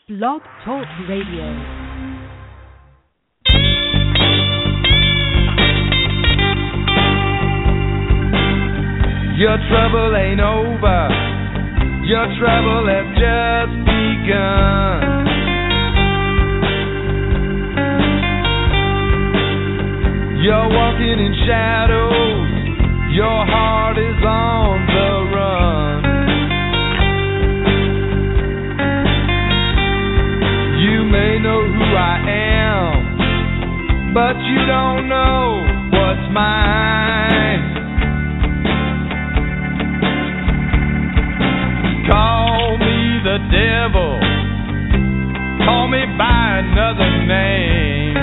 Blog Talk Radio. Your trouble ain't over. Your trouble has just begun. You're walking in shadows. Your heart is on the run. You may know who I am, but you don't know what's mine. Call me the devil, call me by another name.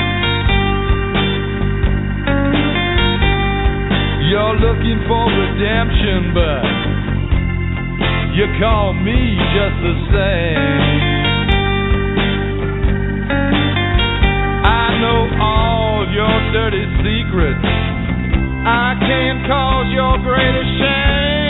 You're looking for redemption, but you call me just the same. I know all your dirty secrets. I can't cause your greatest shame.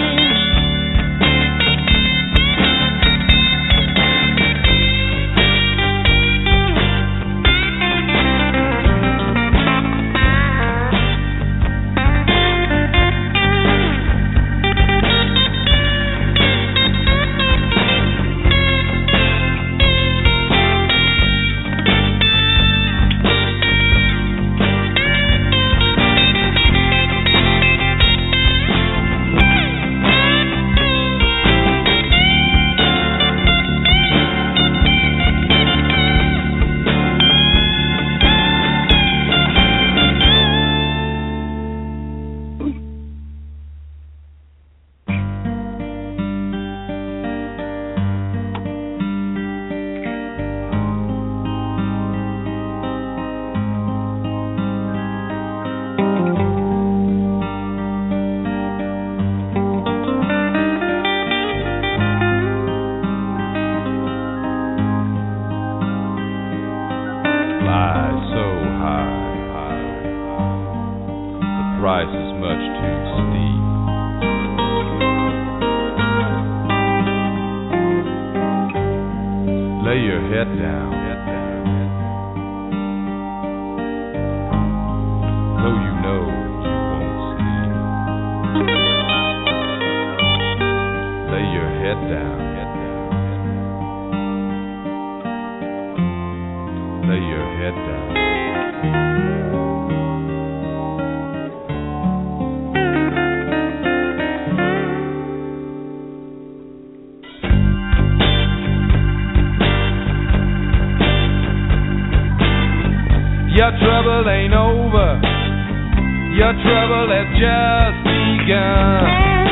Your trouble ain't over. Your trouble has just begun.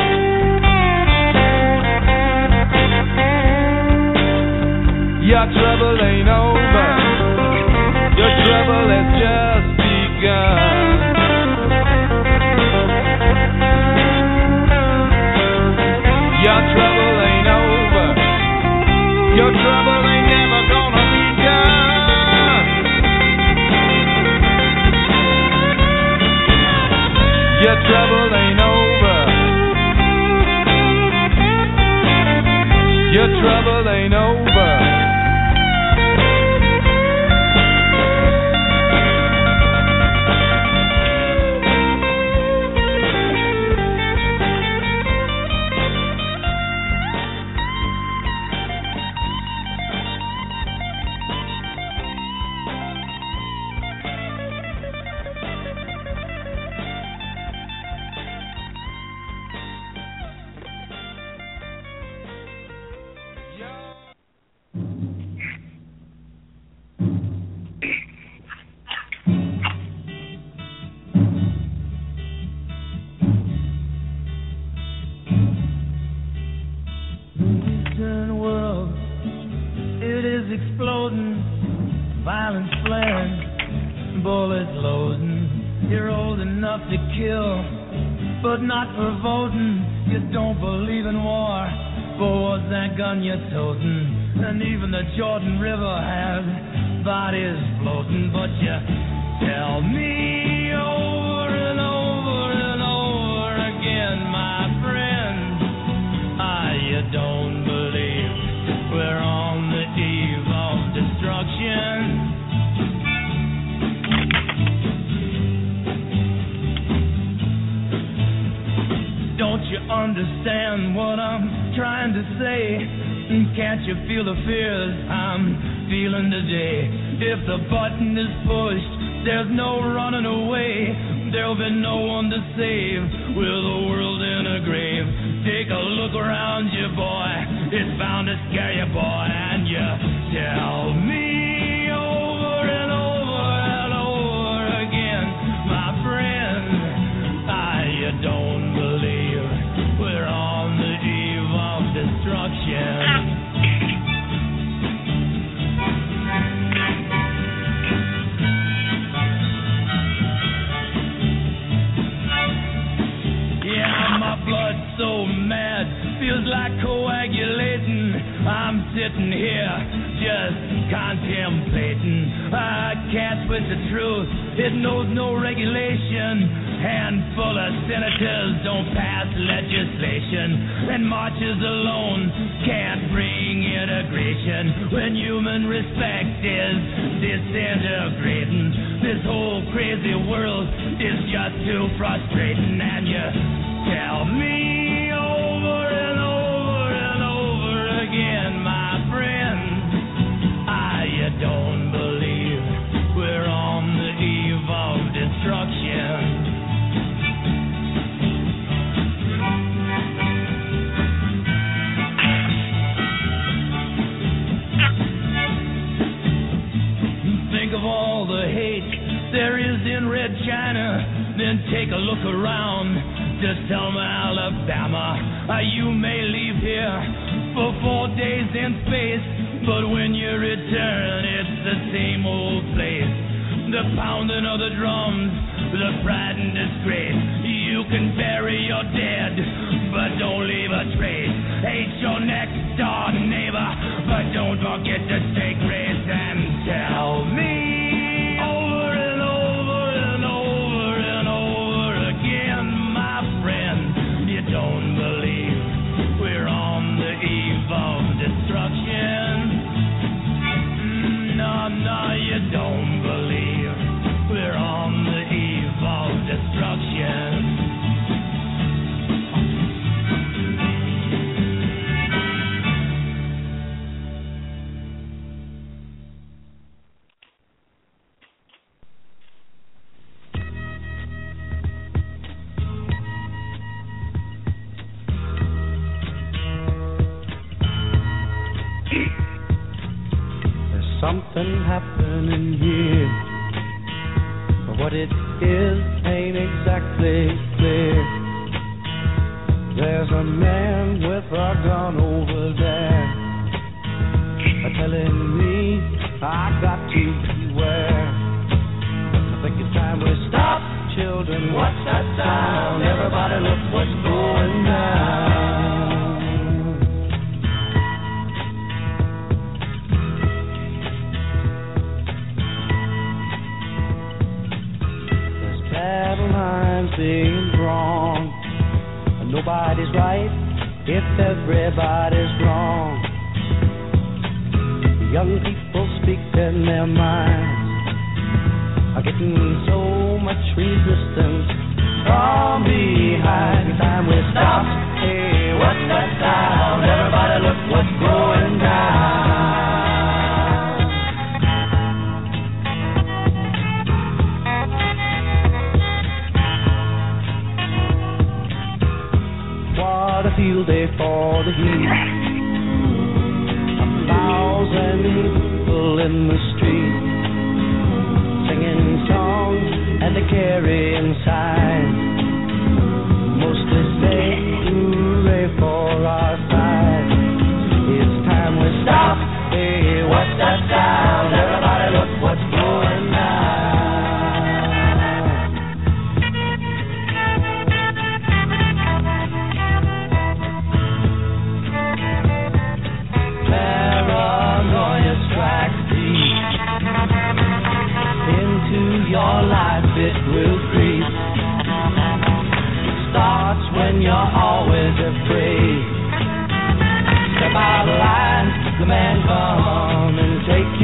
Your trouble ain't over. Your trouble has just begun. Your trouble ain't over. Your trouble ain't never gonna be done. Your trouble ain't over. Your trouble ain't over. Jordan River has bodies floating, but you tell me over and over and over again, my friend, you don't believe we're on the trying to say? Can't you feel the fears I'm feeling today? If the button is pushed, there's no running away. There'll be no one to save with the world in a grave. Take a look around you, boy. It's bound to scare you, boy. And you tell me over and over and over again, my friend, you don't believe we're on the eve of destruction. So mad, feels like coagulating. I'm sitting here just contemplating. I can't twist the truth, it knows no regulation. Handful of senators don't pass legislation, and marches alone can't bring integration. When human respect is disintegrating, this whole crazy world is just too frustrating. And you tell me over and over and over again, my friend, you don't believe we're on the eve of destruction. Think of all the hate there is in Red China, then take a look around to Selma, Alabama. You may leave here for 4 days in space, but when you return, it's the same old place. The pounding of the drums, the pride and disgrace. You can bury your dead, but don't leave a trace. Hate your next door neighbor, but don't forget to take race. And tell me over and over and over and over again, my friend, you don't believe we're on the eve of destruction. No, you don't believe we're on the eve of destruction. Something happening here, but what it is ain't exactly clear. There's a man with a gun over there, telling me I got to beware. I think it's time we stop, children. What's that sound? Everybody look what's going down. Being wrong, nobody's right if everybody's wrong. Young people speaking their minds are getting so much resistance from behind. It's time we stop. Hey, what's that sound? Everybody look what's going down. Field day for the heat. 1,000 people in the street, singing songs and they carrying signs, mostly say hooray for our side. It's time we stop. Hey, what's that sound? Everybody look what's going on. Your life, it will creep. It starts when you're always afraid. Step out of line, the man come and take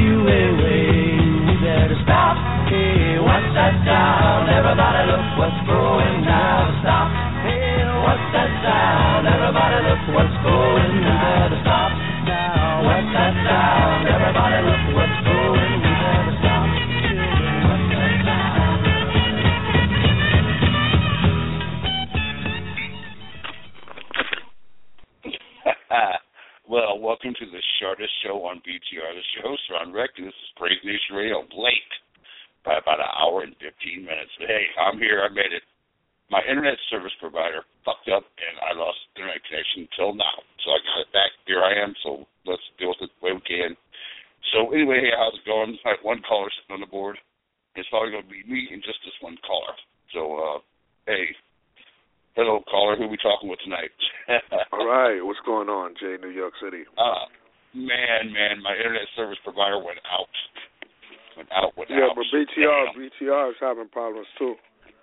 on BTR, the show's Ron Reck, and this is Praise Nation Radio, late by about an hour and 15 minutes. But hey, I'm here. I made it. My internet service provider fucked up, and I lost internet connection until now. So I got it back. Here I am, so let's deal with it the way we can. So anyway, hey, how's it going? I have one caller sitting on the board. It's probably going to be me and just this one caller. So, hey, hello, caller. Who are we talking with tonight? All right. What's going on, Jay, New York City? Man, my internet service provider went out. Yeah, but BTR is having problems, too.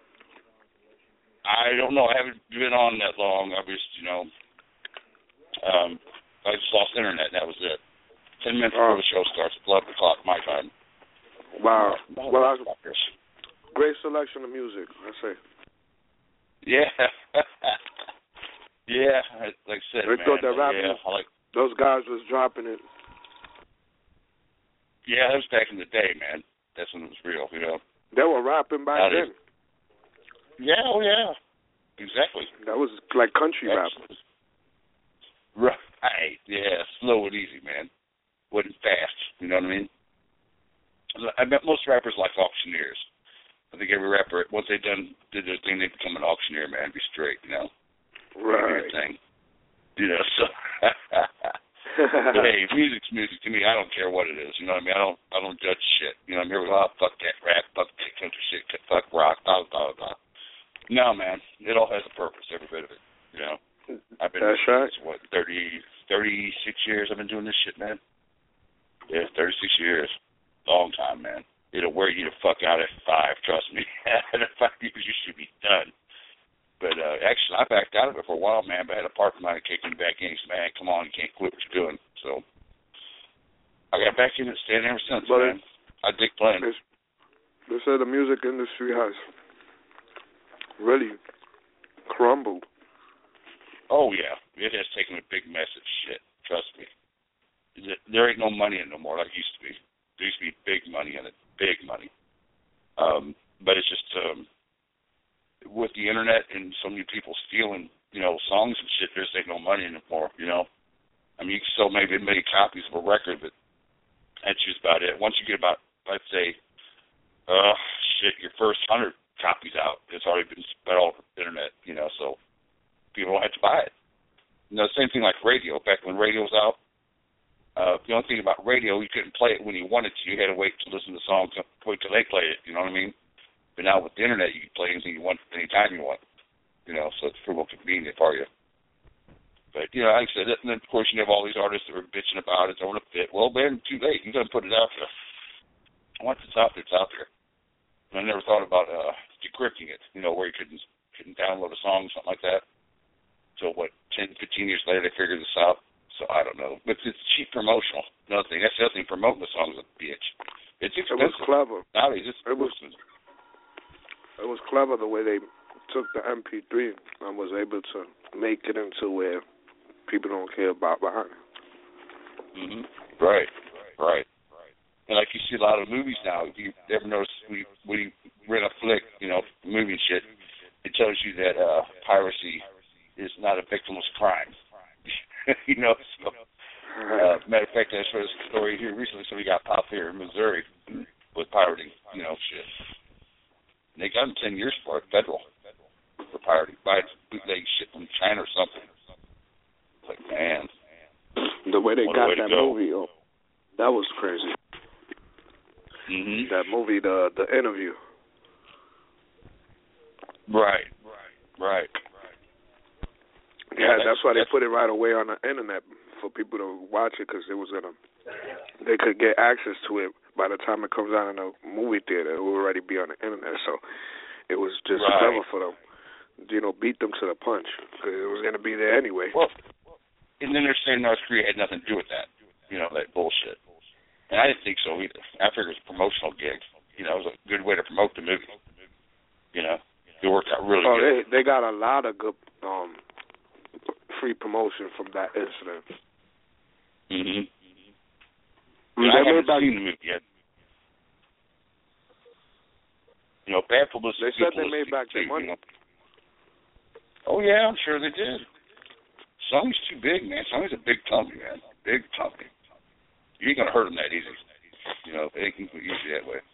I don't know. I haven't been on that long. I just, I just lost internet, and that was it. 10 minutes before the show starts, 11 o'clock my time. Wow. Great selection of music, I say. Yeah. Yeah, like I said, they thought that rapping, those guys was dropping it. Yeah, that was back in the day, man. That's when it was real, They were rapping back then. Yeah, yeah, exactly. That was like country rap. Right, yeah, slow and easy, man. Wasn't fast, you know what I mean? I bet most rappers like auctioneers. I think every rapper, once they did their thing, they become an auctioneer, man, be straight, Right. Thing. So. But hey, music's music to me. I don't care what it is, you know what I mean? I don't judge shit. I'm here with, fuck that rap, fuck that country shit, fuck rock, blah, blah, blah. No, man, it all has a purpose, every bit of it, I've been That's right. 36 years I've been doing this shit, man. Yeah, 36 years. Long time, man. It'll wear you the fuck out at 5, trust me. At 5 years, you should be done. But actually, I backed out of it for a while, man, but I had a partner of mine kick me back in. He said, man, come on, you can't quit what you're doing. So I got back in it, staying ever since, man. I dig playing. They say the music industry has really crumbled. Oh, yeah. It has taken a big mess of shit, trust me. There ain't no money in it no more like it used to be. There used to be big money in it, big money. But it's just with the internet and so many people stealing, songs and shit, there just ain't no money anymore, I mean, you can sell maybe 1 million copies of a record, but that's just about it. Once you get about, let's say, your first 100 copies out, it's already been spread all over the internet, so people don't have to buy it. Same thing like radio. Back when radio was out, the only thing about radio, you couldn't play it when you wanted to. You had to wait to listen to the song, wait till they played it, you know what I mean? But now with the internet, you can play anything you want, anytime you want, so it's pretty well convenient for you. But, like I said, and then, of course, you have all these artists that are bitching about it, don't want to fit. Well, man, too late. You got to put it out there. Once it's out there, it's out there. And I never thought about decrypting it, where you couldn't download a song, something like that. So, 10, 15 years later, they figured this out. So, I don't know. But it's cheap promotional. Another thing. That's the other thing. Promoting the song is a bitch. It's expensive. It was clever. Nowadays, it's expensive. It was clever the way they took the MP3 and was able to make it into where people don't care about behind it. Mm-hmm. Right. And like you see a lot of movies now. If you ever notice, when you rent a flick, movie and shit, it tells you that piracy is not a victimless crime. So, matter of fact, I heard a story here recently. Somebody got popped here in Missouri with pirating, shit. And they got him 10 years for it, federal, for pirating, buying bootleg shit from China or something. It's like, man. The way they got that movie, that was crazy. Mm-hmm. That movie, the Interview. Right. Yeah, that's why they put it right away on the internet for people to watch it, because they could get access to it by the time it comes out in a movie theater. It will already be on the internet, so it was just clever for them. Beat them to the punch, because it was going to be there anyway. Well, and then they're saying North Korea had nothing to do with that, that bullshit. And I didn't think so either. I figured it was a promotional gig. It was a good way to promote the movie. It worked out really good. They got a lot of good free promotion from that incident. Mm-hmm. I haven't seen the movie yet. Bad publicity. They said they made back their money. Oh, yeah, I'm sure they did. Sony's too big, man. Sony's a big company, man. Big company. You ain't gonna hurt them that easy. You know, it ain't easy that way.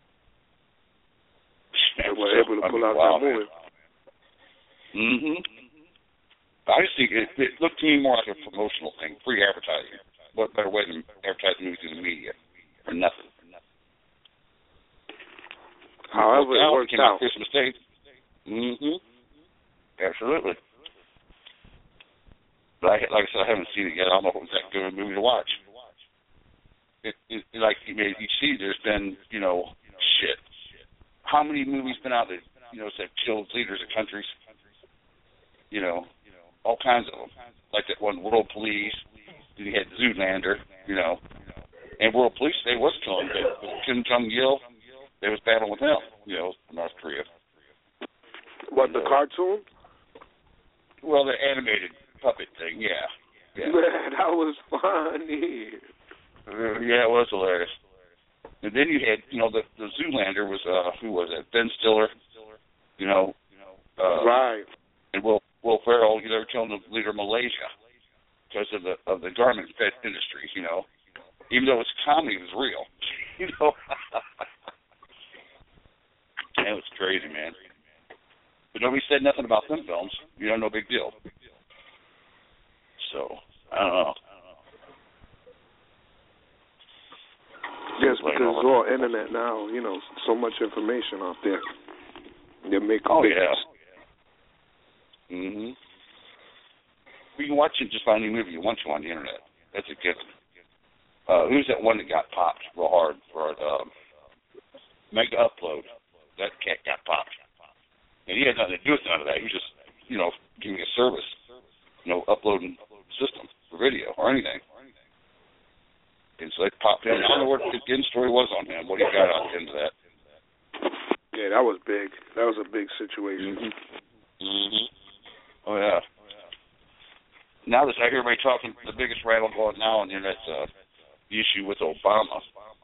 They were able to pull out that movie. Mm-hmm. I just think it looked to me more like a promotional thing, free advertising. What better way than advertising movies in the media for nothing? However, it worked out. Christmas Day. Mm-hmm. Absolutely. But like I said, I haven't seen it yet. I don't know if it was that good a movie to watch. Like you see, there's been, you know, shit. How many movies been out that, you know, that killed leaders of countries? You know, all kinds of them. Like that one, World Police. You had Zoolander, you know. And World Police, they was killing Kim Jong-il. They was battling with him, you know, North Korea. What, the cartoon? Well, the animated puppet thing, yeah. Man, that was funny. Yeah, it was hilarious. And then you had, you know, the Zoolander was, who was it? Ben Stiller, you know. Right. And Will Ferrell, they were killing the leader of Malaysia because of the garment industry, you know. Even though it's comedy, it was real, you know. It was crazy, man. But nobody said nothing about them films. You know, no big deal. So, I don't know. Yes, because it's all internet now, you know, so much information out there. They make Mm-hmm. You can watch it just about any movie you want to on the internet. That's a given. Who's that one that got popped real hard for Mega Upload? That cat got popped. And he had nothing to do with none of that. He was just, you know, giving a service, you know, uploading system for video or anything. And so they popped him. I don't know what the end story was on him, what he got out into that. Yeah, that was big. That was a big situation. Mm-hmm. Mm-hmm. Oh, yeah. Now that I hear everybody talking, the biggest rattle going now on the internet's the issue with Obama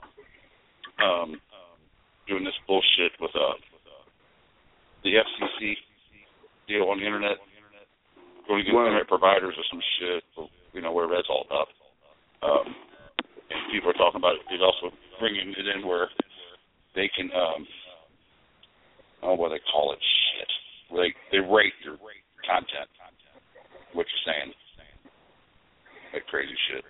doing this bullshit with the FCC deal on the internet, going to internet providers or some shit, you know, where that's all up. And people are talking about it also bringing it in where they can, what do they call it, shit, where they rate your content, what you're saying. That crazy shit.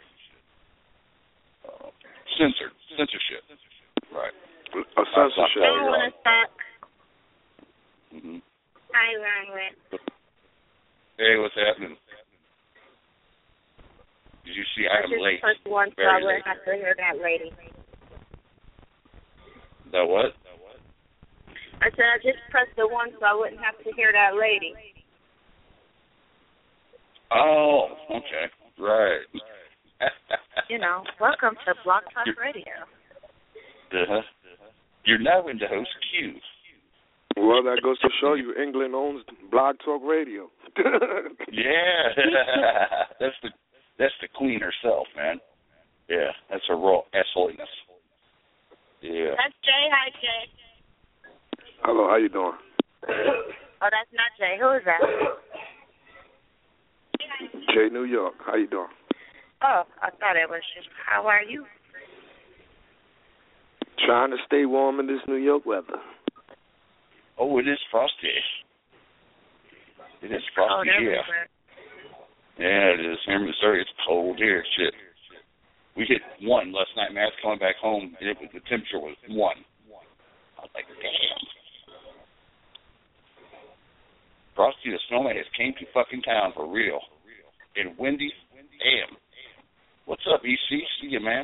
Censorship. Right. A censorship. I want to talk. Mm-hmm. Hi, Ronwit. Hey, what's happening? Did you see I'm late? I just pressed one so I wouldn't have to hear that lady. That what? I said I just pressed the one so I wouldn't have to hear that lady. Oh, okay. Right. You know, welcome to Blog Talk Radio. Uh-huh. You're now in the host queue. Well, that goes to show you England owns Blog Talk Radio. Yeah. That's the queen herself, man. Yeah, that's her royal holiness. Yeah. That's Jay. Hi, Jay. Hello, how you doing? Oh, that's not Jay. Who is that? Jay, New York. How you doing? Oh, I thought it was just, how are you? Trying to stay warm in this New York weather. Oh, it is frosty. It is frosty here. Yeah, it is. Here in Missouri, it's cold here. Shit. We hit 1 last night. Matt's coming back home, and the temperature was 1. I was like, damn. Frosty the Snowman has came to fucking town for real. And windy, damn. What's up, EC? See you, man.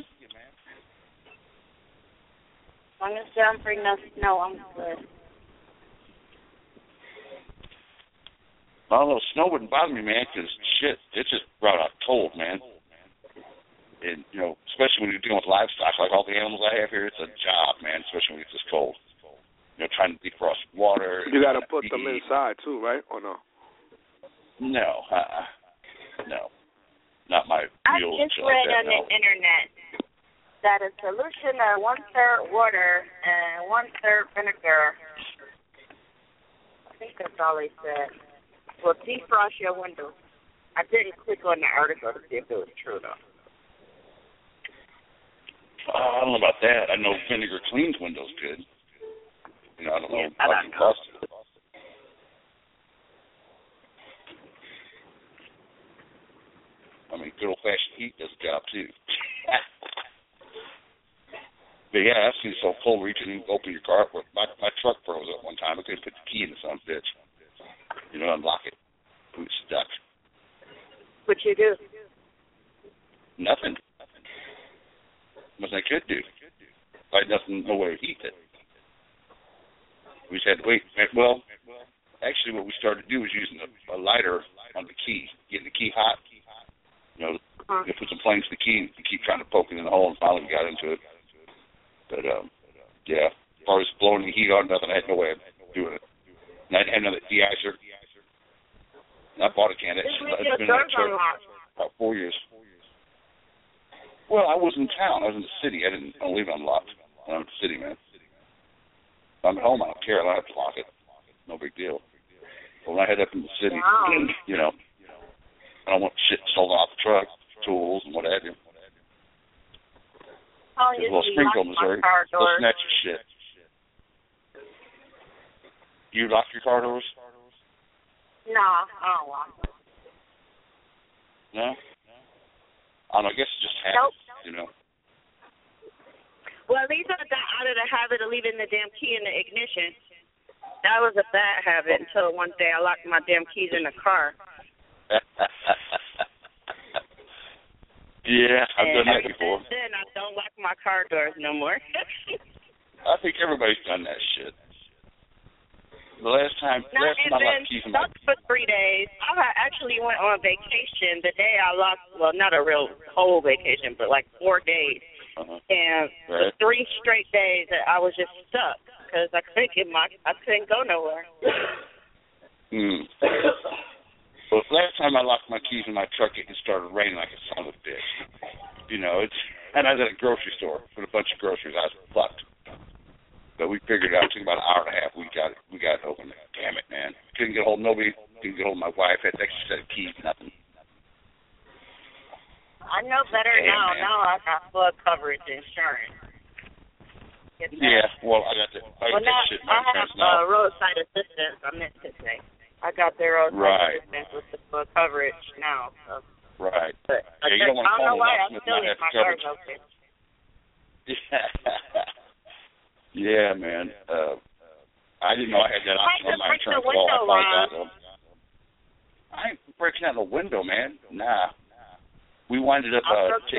As long as they don't bring no snow, I'm good. I don't know, snow wouldn't bother me, man, because, shit, it just brought out cold, man. And, you know, especially when you're dealing with livestock, like all the animals I have here, it's a job, man, especially when it's this cold. You know, trying to defrost water. You got to put them inside, too, right, or no? No, no. Not my real. I just read on the internet that a solution of 1/3 water and 1/3 vinegar, I think that's all they said, will defrost your windows. I didn't click on the article to see if it was true, though. I don't know about that. I know vinegar cleans windows good. You know, I don't know how it costs it. I mean, good old-fashioned heat does the job, too. But, yeah, I've seen it so cold where you can open your car. My truck froze up one time. I couldn't put the key in the son of a bitch. You know, unlock it. It was stuck. What'd you do? Nothing. Nothing I could do. I had no way to heat it. We just had to wait. Well, actually what we started to do was using a lighter on the key, getting the key hot. You know, you put some flames in the key and keep trying to poke it in the hole, and finally we got into it. But, yeah, as far as blowing the heat on, nothing, I had no way of doing it. And I had another de-icer. And I bought a can. It's been in the truck about 4 years. Well, I was in town. I was in the city. I didn't leave it unlocked. I'm in the city, man. If I'm at home, I don't care. I don't have to lock it. No big deal. But when I head up in the city, you know, I don't want shit stolen off the truck, tools and what have you. Well, Springfield, Missouri, they'll snatch your shit. You lock your car doors? No, I don't lock them. No? I don't know, I guess it just happens, you know. Well, at least I got out of the habit of leaving the damn key in the ignition. That was a bad habit until one day I locked my damn keys in the car. Yeah, I've done that before. Then I don't lock my car doors no more. I think everybody's done that shit. The last time I locked keys in my... for 3 days. I actually went on vacation the day I locked, well, not a real whole vacation, but like 4 days. And for 3 straight days I was just stuck because I couldn't go nowhere. Well, last time I locked my keys in my truck, it started raining like a son of a bitch. You know, and I was at a grocery store with a bunch of groceries. I was fucked. But we figured it out. It took about an hour and a half. We got it open. Damn it, man. Couldn't get hold of nobody. Couldn't get hold of my wife. Had an extra set of keys, nothing. I know better now. Man. Now I got full coverage insurance. Yeah, well, I got that shit in my insurance now. I have roadside assistance, I meant to say. I got their roadside assistance with the full coverage now. So. Right. But yeah, you don't want to call me locksmith and not have coverage. Yeah, man. I didn't know I had that option on my insurance at all. I found out, though. I ain't breaking out the window, man. Nah. We winded up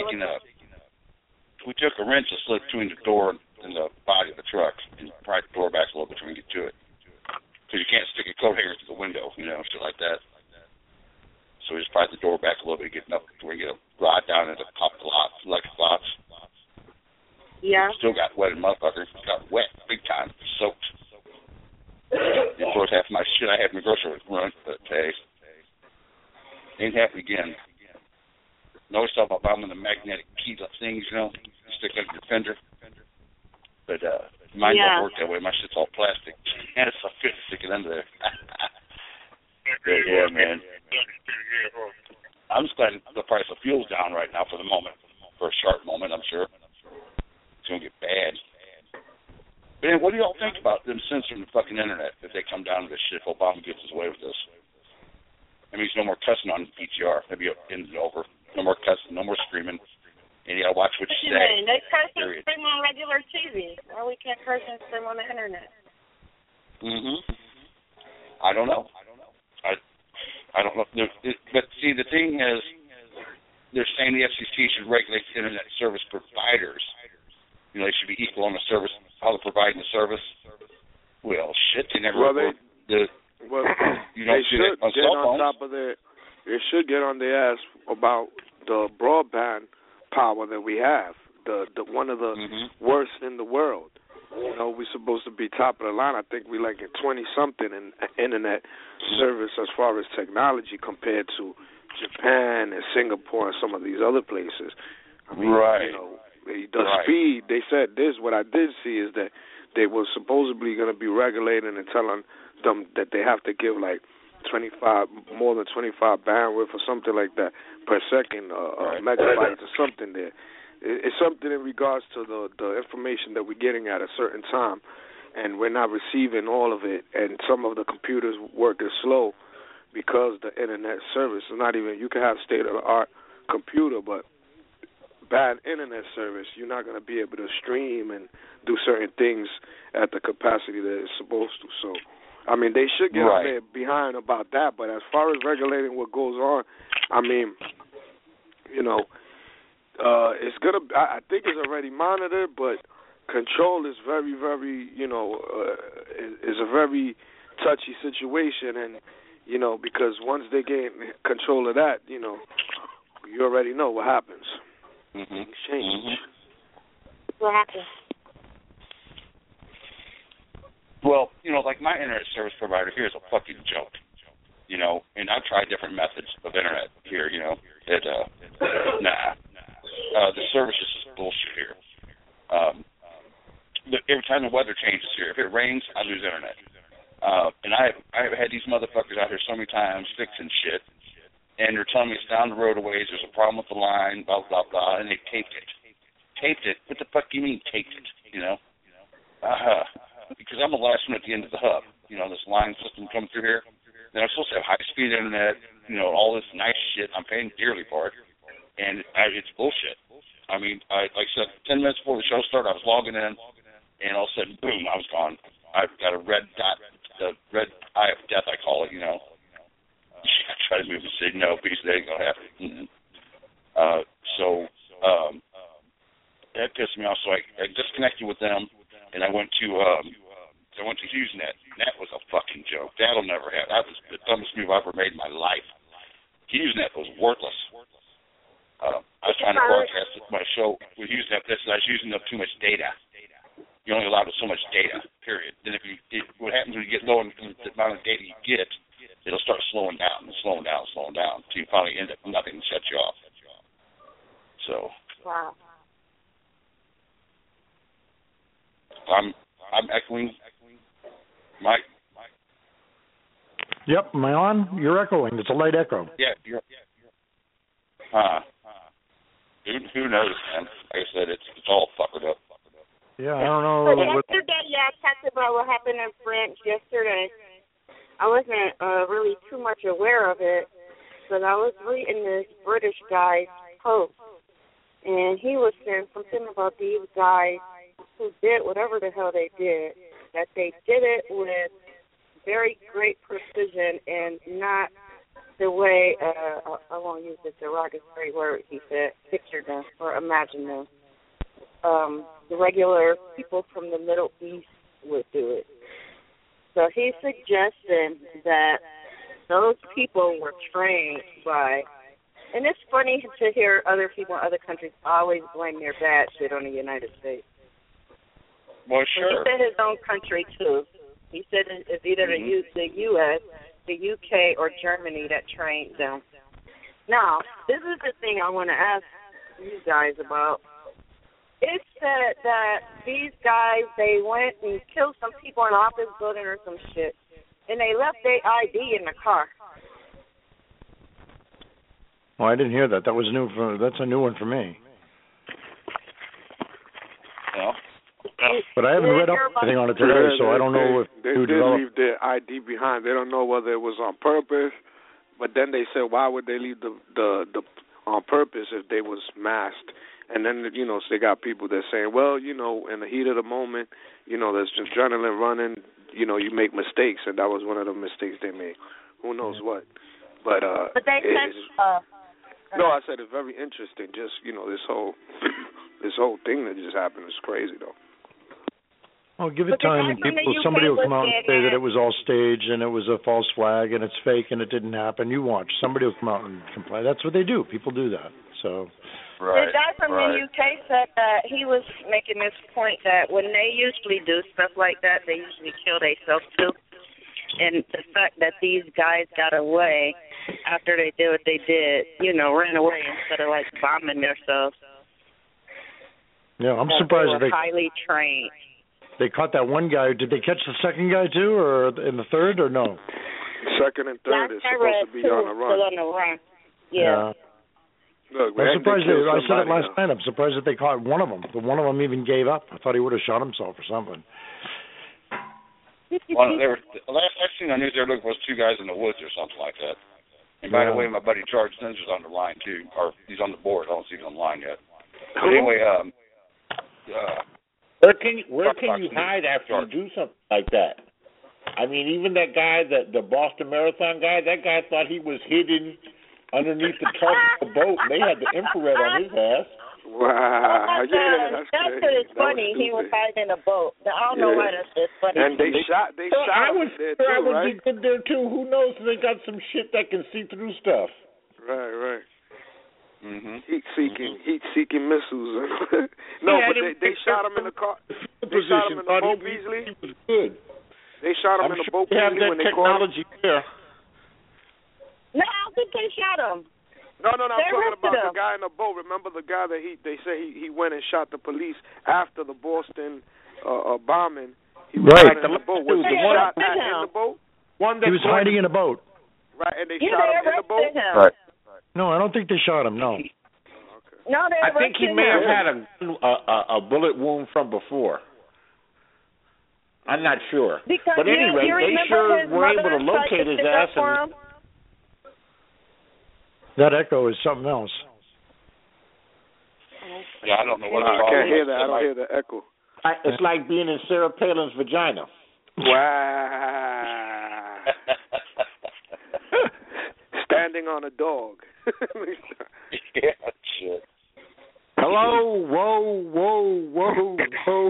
we took a wrench and slid between the door and the body of the truck and pried the door back a little bit so we can get to it. Because you can't stick a coat hanger through the window, you know, shit like that. So we just pried the door back a little bit, getting up to where you get a ride down into the top of the lot, electric lots. Yeah. Still got wet, motherfucker. Got wet big time, soaked. And of course, half my shit I had in the grocery run, but hey, ain't happening again. No, always talking about buying the magnetic key things, you know, you stick under your fender. But mine don't work that way. My shit's all plastic, and it's so good to stick it under there. But yeah, man. I'm just glad the price of fuel's down right now for the moment, for a sharp moment, I'm sure. It's going to get bad. But anyway, what do y'all think about them censoring the fucking internet if they come down to this shit if Obama gets his way with this? That means no more cussing on PTR. Maybe it ends it over. No more cussing, no more screaming. And you got to watch what you say. They curse and scream on regular TV. Well, we can't curse and scream on the internet. I don't know. I don't know. But see, the thing is, they're saying the FCC should regulate internet service providers. You know, they should be equal on the service, how they're providing the service. Well, shit, they never. You don't see that on cell phones. They should get on their ass about the broadband power that we have. The one of the worst in the world. You know, we're supposed to be top of the line. I think we're like at 20-something in internet service as far as technology compared to Japan and Singapore and some of these other places. I mean, you know, the speed, they said this, what I did see is that they were supposedly going to be regulating and telling them that they have to give like more than 25 bandwidth or something like that per second, megabytes or something there. it's something in regards to the information that we're getting at a certain time, and we're not receiving all of it, and some of the computers working slow because the internet service is not even. You can have state-of-the-art computer, but bad internet service, you're not going to be able to stream and do certain things at the capacity that it's supposed to. So, I mean, they should get on there behind about that. But as far as regulating what goes on, I mean, you know, it's gonna. I think it's already monitored, but control is very, very, you know, is a very touchy situation, and you know, because once they gain control of that, you know, you already know what happens. Things change. What happens? Well, you know, like my internet service provider here is a fucking joke. You know, and I've tried different methods of internet here. You know, the service is just bullshit here. Every time the weather changes here, if it rains, I lose internet. And I've had these motherfuckers out here so many times fixing shit, and they're telling me it's down the road a ways, there's a problem with the line, blah, blah, blah, and they taped it. Taped it? What the fuck do you mean taped it, you know? Because I'm the last one at the end of the hub, you know, this line system coming through here. Then I'm supposed to have high-speed internet, you know, all this nice shit. I'm paying dearly for it, and it's bullshit. I mean, like I said, 10 minutes before the show started, I was logging in, and all of a sudden, boom, I was gone. I've got a red dot, the red eye of death, I call it, you know. I try to move and say, no, because they ain't going to happen. That pissed me off, so I disconnected with them, and I went to HughesNet. That was a fucking joke. That'll never happen. That was the dumbest move I ever made in my life. HughesNet was worthless. I was trying to broadcast my show with HughesNet. I was using up too much data. You're only allowed so much data, period. Then what happens when you get low in the amount of data you get, it'll start slowing down, until you finally end up nothing and shut you off. So. Wow. I'm echoing. Mike? Yep, am I on? You're echoing. It's a light echo. Yeah, you're. Who knows, man? Like I said, it's all fucked up. Yeah, I don't know. But yesterday, I talked about what happened in France yesterday. I wasn't really too much aware of it, but I was reading this British guy's post, and he was saying something about these guys who did whatever the hell they did, that they did it with very great precision and not the way, I won't use the derogatory word, he said, picture them or imagine them. The regular people from the Middle East would do it. So he's suggesting that those people were trained by, and it's funny to hear other people in other countries always blame their bad shit on the United States. Well, sure. He said his own country, too. He said it's either the U.S., the U.K., or Germany that trained them. Now, this is the thing I want to ask you guys about. It said that these guys, they went and killed some people in an office building or some shit, and they left their ID in the car. Oh, I didn't hear that. That's a new one for me. Yeah. But I haven't read up anything on it today, so I don't know if they did leave their ID behind. They don't know whether it was on purpose, but then they said, why would they leave the on purpose if they was masked? And then, you know, so they got people that saying, well, you know, in the heat of the moment, you know, there's adrenaline running, you know, you make mistakes, and that was one of the mistakes they made. Who knows what? But they said, no, I said it's very interesting. Just, you know, this whole thing that just happened is crazy, though. Well, give it time, and somebody will come out and say that it was all staged and it was a false flag and it's fake and it didn't happen. You watch. Somebody will come out and complain. That's what they do. People do that. So. Right, the guy from the UK said that he was making this point that when they usually do stuff like that, they usually kill themselves too. And the fact that these guys got away after they did what they did, you know, ran away instead of like bombing themselves. Yeah, I'm surprised they were highly trained. They caught that one guy. Did they catch the second guy too, or in the third, or no? Second and third is supposed to be on the run. Still on the run. Yeah. Look, I'm surprised. I said it last night. I'm surprised that they caught one of them. But one of them even gave up. I thought he would have shot himself or something. The last I seen on news, they were looking for two guys in the woods or something like that. And by the way, my buddy Charles Ninja's on the line too, or he's on the board. I don't see him on the line yet. But anyway, where can you hide after you do something like that? I mean, even that guy, the Boston Marathon guy, that guy thought he was hidden underneath the tarp of the boat, and they had the infrared on his ass. Wow. That shit is funny. He was hiding in a boat. I don't know why that's just funny. And they shot him there too, I would be good there too. Who knows? They got some shit that can see through stuff. Right. Mm-hmm. Heat-seeking missiles. No, but they shot him in the car. They shot him in the boat, Beasley. He was good. They shot him in the boat, Beasley, when they caught him. There. No, I don't think they shot him. No, I'm talking about the guy in the boat. Remember the guy that they say he went and shot the police after the Boston bombing? He was in the boat. Was he shot in the boat? He was hiding in a boat. Right, and they shot him in the boat? Right. No, I don't think they shot him, no. Okay. No, I think he may have had a bullet wound from before. I'm not sure. Because but anyway, they sure were able to locate his ass. That echo is something else. Yeah, I don't know what I can't hear that. I don't hear the echo. It's like being in Sarah Palin's vagina. Wow. Standing on a dog. Yeah, shit. Hello, whoa.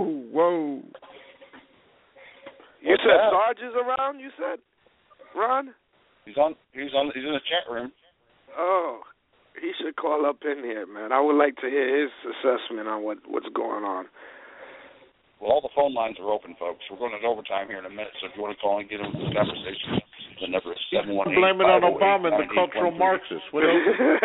You said Sarge is around, you said? Ron? He's in the chat room. Oh, he should call up in here, man. I would like to hear his assessment on what's going on. Well, all the phone lines are open, folks. We're going to overtime here in a minute, so if you want to call and get into this conversation, the number is 718. Blame it on Obama and the cultural Marxists. What else?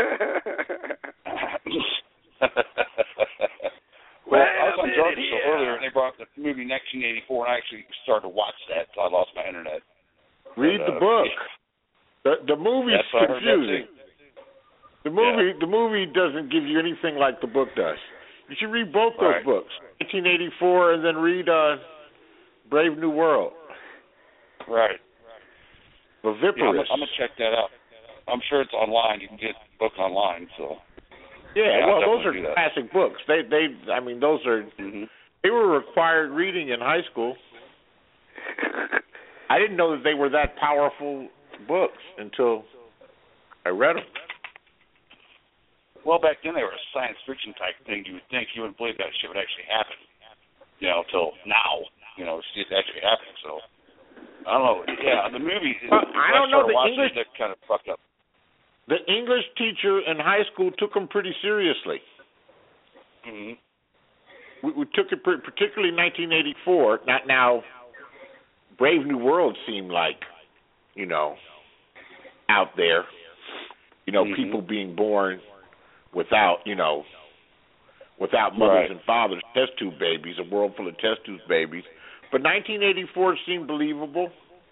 Well, I was on Jordan Show earlier, and they brought up the movie 1984, and I actually started to watch that until I lost my internet. Read the book. The movie's confusing. The movie doesn't give you anything like the book does. You should read both those books, 1984, and then read Brave New World. Right. Viviparous. Yeah, I'm gonna check that out. I'm sure it's online. You can get the book online. So. Yeah, well, those are classic books. I mean, those are. Mm-hmm. They were required reading in high school. I didn't know that they were that powerful books until I read them. Well, back then they were a science fiction type thing. You would think you wouldn't believe that shit would actually happen. Till now, it's actually happening. So I don't know. Yeah, the movie. I don't know. The English that kind of fucked up. The English teacher in high school took them pretty seriously. Mm-hmm. We took it particularly in 1984. Not now. Brave New World seemed like, out there. People being born without mothers and fathers, test tube babies, a world full of test tube babies. But 1984 seemed believable.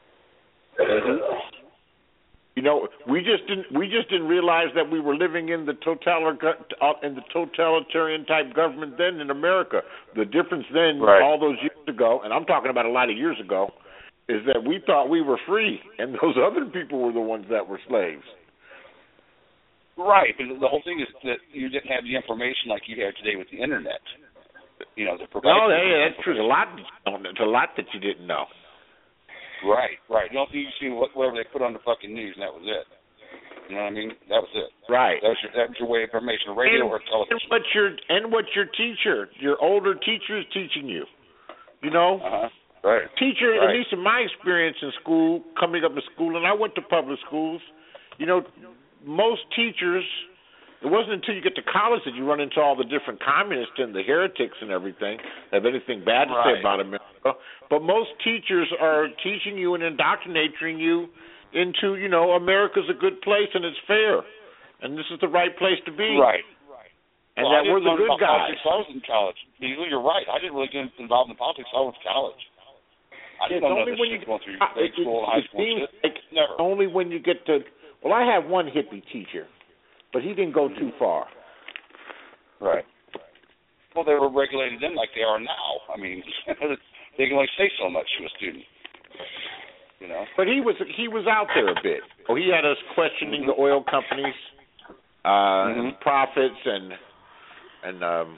We just didn't realize that we were living in the totalitarian type government then in America. The difference then, all those years ago, and I'm talking about a lot of years ago, is that we thought we were free, and those other people were the ones that were slaves. Right, but the whole thing is that you didn't have the information like you have today with the internet. That's true. There's a lot that you didn't know. Right. You don't think you see whatever they put on the fucking news, and that was it. You know what I mean? That was it. Right. That was your way of information, radio or television. And what your teacher, your older teacher, is teaching you. Right. Teacher, at least in my experience in school, coming up in school, and I went to public schools. Most teachers, it wasn't until you get to college that you run into all the different communists and the heretics and everything, have anything bad to say about America. But most teachers are teaching you and indoctrinating you into, America's a good place and it's fair. And this is the right place to be. Right. And that we're the good guys. I was in college. You're right. I didn't really get involved in politics until I was in college. I didn't know this shit going through grade school and high school shit. Never. Only when you get to... Well, I had one hippie teacher, but he didn't go too far. Right. Well, they were regulated then like they are now. I mean, they can only say so much to a student. You know. But he was out there a bit. Oh, he had us questioning the oil companies, and profits, and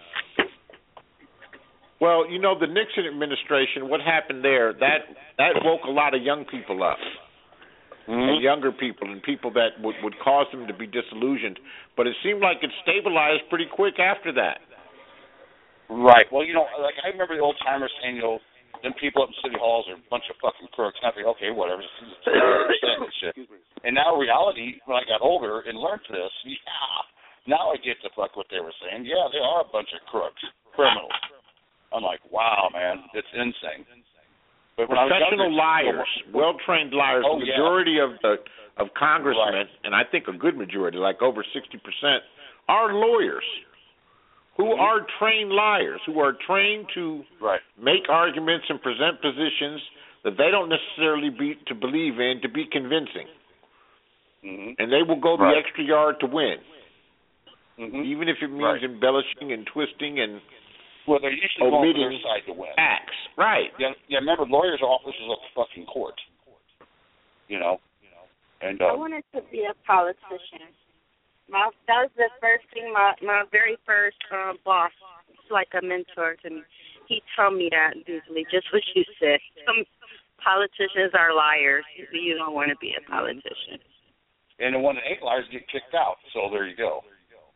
well, you know, the Nixon administration. What happened there? That woke a lot of young people up, and younger people, and people that would cause them to be disillusioned. But it seemed like it stabilized pretty quick after that. Right. Well, you know, like I remember the old timers saying, you know, them people up in city halls are a bunch of fucking crooks. And I think, okay, whatever. Shit. And now reality, when I got older and learned this, now I get the fuck what they were saying. Yeah, they are a bunch of crooks, criminals. I'm like, wow, man, it's insane. But when professional liars, well-trained liars, the majority of congressmen, and I think a good majority, like over 60%, are lawyers. Who are trained liars, who are trained to make arguments and present positions that they don't necessarily believe in to be convincing. And they will go the extra yard to win, even if it means embellishing and twisting and they're usually going for their side to win. Acts. Right. Yeah, remember, lawyers' offices are the fucking court. You know? And I wanted to be a politician. That was the first thing, my very first boss, like a mentor to me. He told me that usually, just what you said. Some politicians are liars. You don't want to be a politician. And the one that ain't liars get kicked out. So there you go.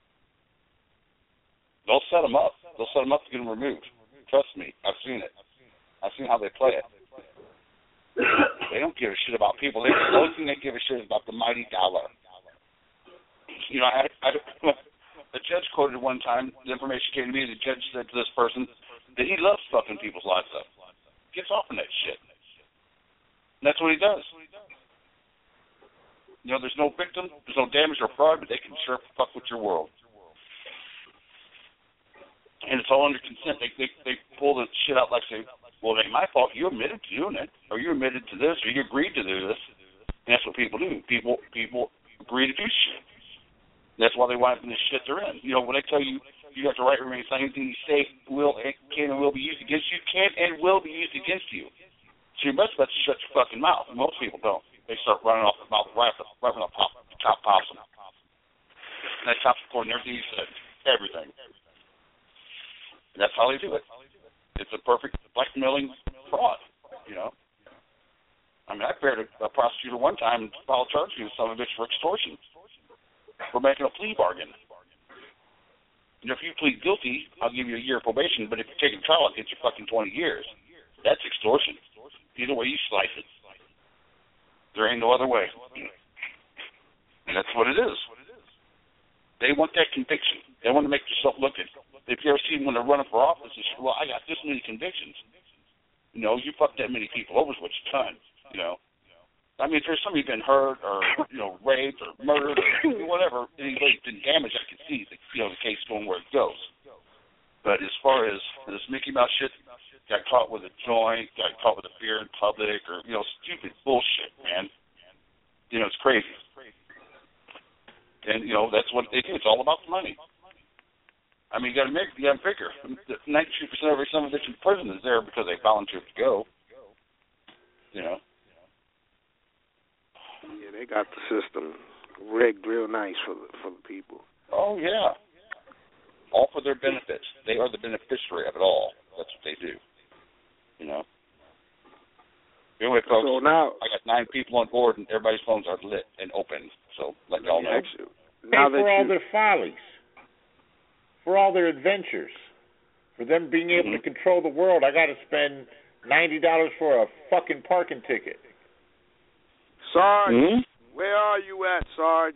They'll set them up. They'll set them up to get them removed. Trust me. I've seen it. I've seen how they play it. They don't give a shit about people. The only thing they give a shit is about the mighty dollar. You know, the judge quoted one time, the information came to me, the judge said to this person that he loves fucking people's lives up. Gets off on that shit. And that's what he does. You know, there's no victim, there's no damage or fraud, but they can sure fuck with your world. And it's all under consent. They pull the shit out like say, well, it ain't my fault. You admitted to doing it, or you admitted to this, or you agreed to do this. And that's what people do. People agree to do shit. That's why they wind up in the shit they're in. You know, when they tell you you have the right to remain silent, anything you say can and will be used against you, can and will be used against you. So you're best bet to shut your fucking mouth. Most people don't. They start running off the mouth right when the top pops them. And that top's recording everything you said, everything. And that's how they do it. It's a perfect blackmailing fraud, you know. I mean, I paired a prosecutor one time and filed charges against some of it for extortion. For making a plea bargain. You know, if you plead guilty, I'll give you a year of probation, but if you take a trial, I'll get you fucking 20 years. That's extortion. Either way you slice it. There ain't no other way. And that's what it is. They want that conviction. They want to make yourself look at it. If you ever see them when they're running for office, they say, well, I got this many convictions. You know, you fucked that many people over is what you've done, you know. I mean, if there's somebody been hurt or, you know, raped or murdered or whatever, anybody's been damaged, I can see, the case going where it goes. But as far as this Mickey Mouse shit, got caught with a joint, got caught with a beer in public, or, you know, stupid bullshit, man. You know, it's crazy. And, you know, that's what they do. It's all about the money. I mean, you got to figure. 92% of every son of a bitch in prison is there because they volunteered to go. You know. Yeah, they got the system rigged real nice for the people. Oh yeah, all for their benefits. They are the beneficiary of it all. That's what they do. You know. Anyway, folks, so now, I got 9 people on board, and everybody's phones are lit and open. So let y'all know. Now for all their follies, for all their adventures, for them being able to control the world, I got to spend $90 for a fucking parking ticket. Sarge, where are you at, Sarge?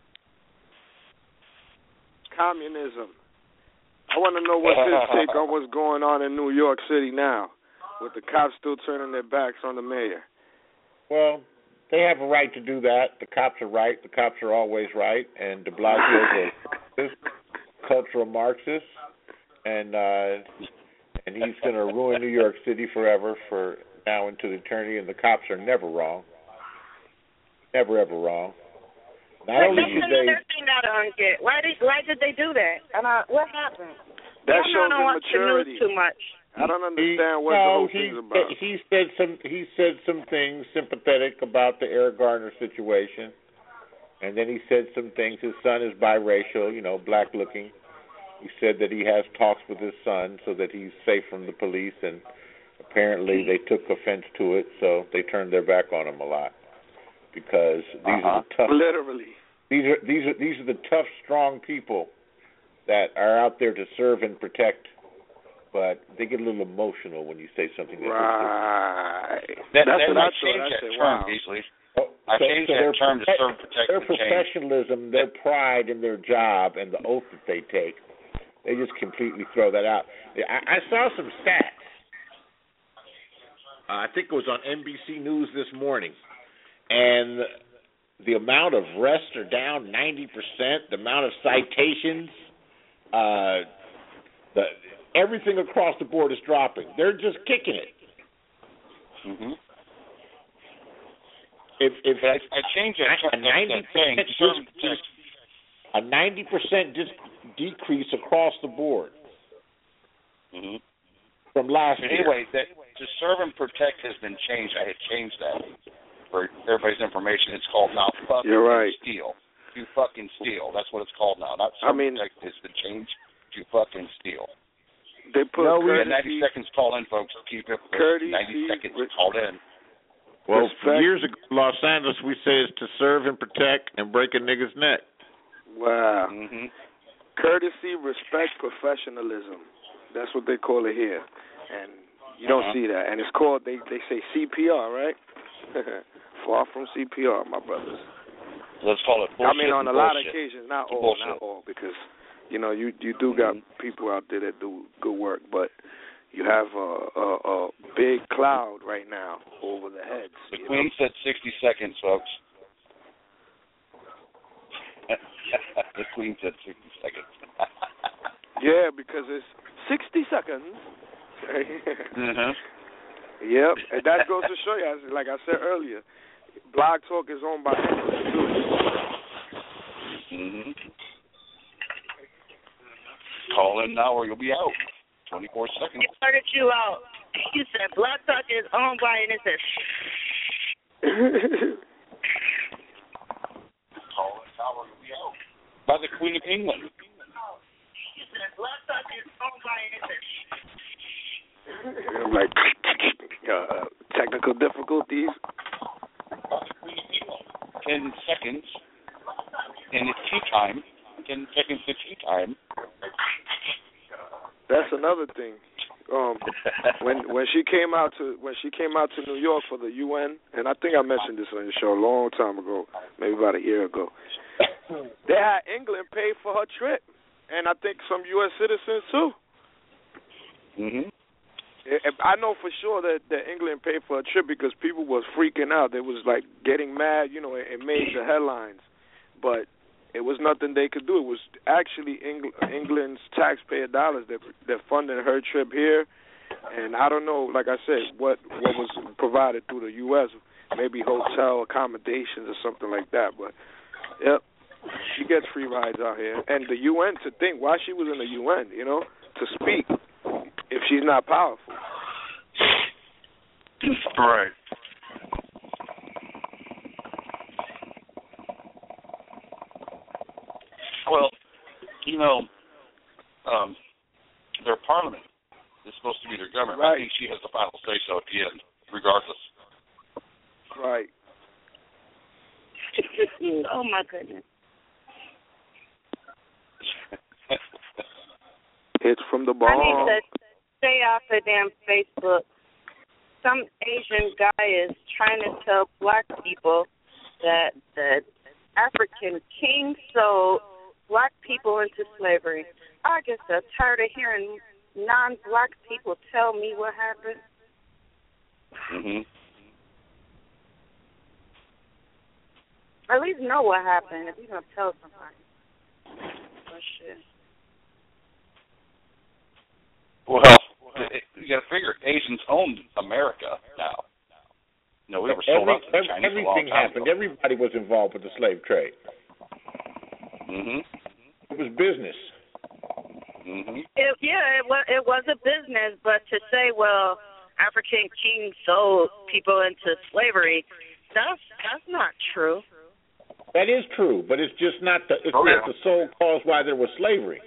Communism. I want to know what's his take on what's going on in New York City now, with the cops still turning their backs on the mayor. Well, they have a right to do that. The cops are right. The cops are always right. And de Blasio is a cultural Marxist, and he's going to ruin New York City forever, for now into eternity. And the cops are never wrong. Never, ever wrong. Not only did they... That's another thing I don't get. Why did they do that? What happened? That shows don't watch immaturity. the news too much. I don't understand what the whole thing's about. He said some things sympathetic about the Eric Garner situation, and then he said some things. His son is biracial, black looking. He said that he has talks with his son so that he's safe from the police, and apparently they took offense to it, so they turned their back on him a lot because these are the tough. Literally. These are the tough, strong people that are out there to serve and protect, but they get a little emotional when you say something. Right. That's what I changed that term, Beasley. I changed that term to serve, protect, their and change. professionalism, their pride in their job, and the oath that they take, they just completely throw that out. I saw some stats. I think it was on NBC News this morning, and the amount of arrests are down 90%. The amount of citations, everything across the board is dropping. They're just kicking it. Mm-hmm. I changed it. A 90% decrease across the board from last year. Anyway, to serve and protect has been changed. I had changed that for everybody's information. It's called now fucking steal. You fucking steal. That's what it's called now. Not serve and protect has been changed to fucking steal. They put 90 seconds call in, folks. Keep it 90 seconds called in. Well, years ago, Los Angeles, we say it's to serve and protect and break a nigga's neck. Wow. Mm-hmm. Courtesy, respect, professionalism. That's what they call it here. And you don't see that. And it's called, they say CPR, right? Far from CPR, my brothers. Let's call it bullshit. I mean, on a lot of occasions, not all, because, you do got people out there that do good work, but you have a big cloud right now over the heads. The Queen said 60 seconds, folks. The Queen said 60 seconds. Yeah, because it's 60 seconds. Mm-hmm. Yep, and that goes to show you, like I said earlier, Blog Talk is owned by England, too. Mm-hmm. Call in now or you'll be out. 24 seconds. It started you out. You said Blog Talk is owned by, and it says Call in now or you'll be out. By the Queen of England. You said Blog Talk is owned by, and it says I'm like, technical difficulties. By the Queen of England. 10 seconds. And it's tea time. 10 seconds to tea time. That's another thing. When she came out to New York for the UN, and I think I mentioned this on the show a long time ago, maybe about a year ago. They had England pay for her trip, and I think some U.S. citizens too. Mhm. I know for sure that England paid for her trip because people was freaking out. They was like getting mad. It made the headlines, but it was nothing they could do. It was actually England's taxpayer dollars that funded her trip here. And I don't know, like I said, what was provided through the U.S., maybe hotel accommodations or something like that. But, yep, she gets free rides out here. And the UN, to think, why she was in the UN, to speak if she's not powerful. Right. Well, their parliament is supposed to be their government. Right. I think she has the final say-so at the end, regardless. Right. Oh, my goodness. It's from the ball. I need to stay off the damn Facebook. Some Asian guy is trying to tell black people that the African king sold black people into slavery. I guess I'm tired of hearing non-black people tell me what happened. Mhm. At least know what happened if you're going to tell somebody. Oh, shit. Well, you got to figure Asians owned America now. We were sold out to the Chinese a long everything time happened. ago. Everybody was involved with the slave trade. Mhm. It was business. Mhm. It was a business, but to say, well, African kings sold people into slavery, that's not true. That is true, but it's just not the sole cause why there was slavery.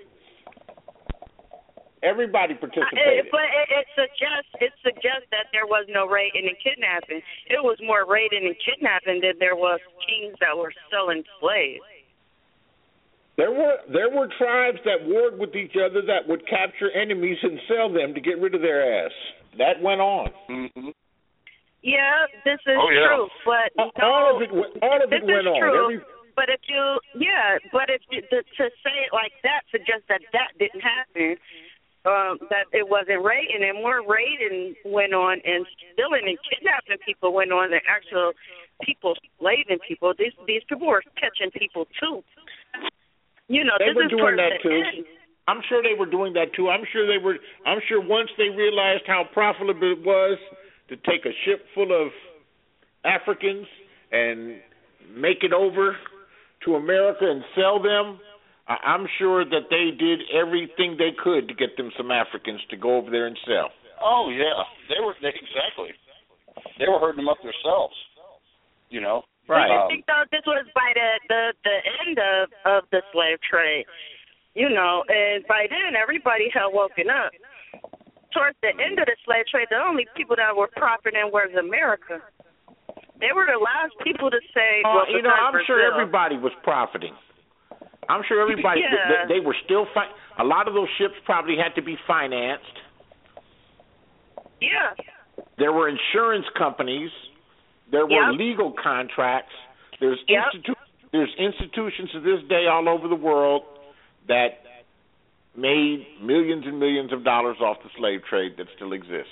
Everybody participated. But it suggests that there was no raiding and kidnapping. It was more raiding and kidnapping than there was kings that were selling slaves. There were tribes that warred with each other that would capture enemies and sell them to get rid of their ass. That went on. Mm-hmm. Yeah, this is true, but all of it went on. True, but if to say it like that suggests that didn't happen. That it wasn't raiding, and more raiding went on, and stealing and kidnapping people went on, and actual people slaving people. These people were catching people too. You know, they this were is doing that too. End. I'm sure they were doing that too. I'm sure once they realized how profitable it was to take a ship full of Africans and make it over to America and sell them. I'm sure that they did everything they could to get them some Africans to go over there and sell. Oh yeah, exactly. They were hurting them up themselves. You know. Right. I think this was by the end of the slave trade. You know, and by then everybody had woken up. Towards the end of the slave trade, the only people that were profiting was America. They were the last people to say. Well, you know, I'm sure everybody was profiting. I'm sure everybody, they were still, a lot of those ships probably had to be financed. Yeah. There were insurance companies. There were legal contracts. There's institutions to this day all over the world that made millions and millions of dollars off the slave trade that still exist.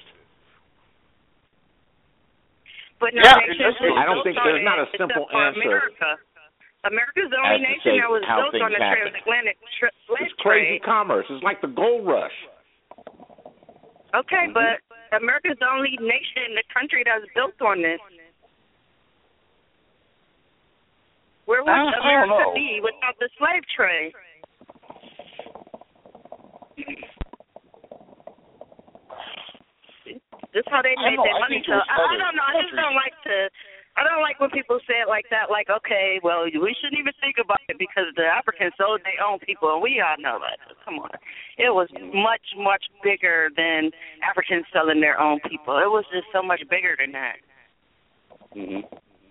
But no, I don't think there's not a simple answer. America's the only nation that was built on the transatlantic slave trade. It's crazy commerce. It's like the gold rush. Okay, but America's the only nation in the country that's built on this. Where would America be without the slave trade? This is how they made their money. So I don't know. I don't like when people say it like that, like, okay, well, we shouldn't even think about it because the Africans sold their own people, and we all know that. Come on. It was much, much bigger than Africans selling their own people. It was just so much bigger than that. Mm-hmm.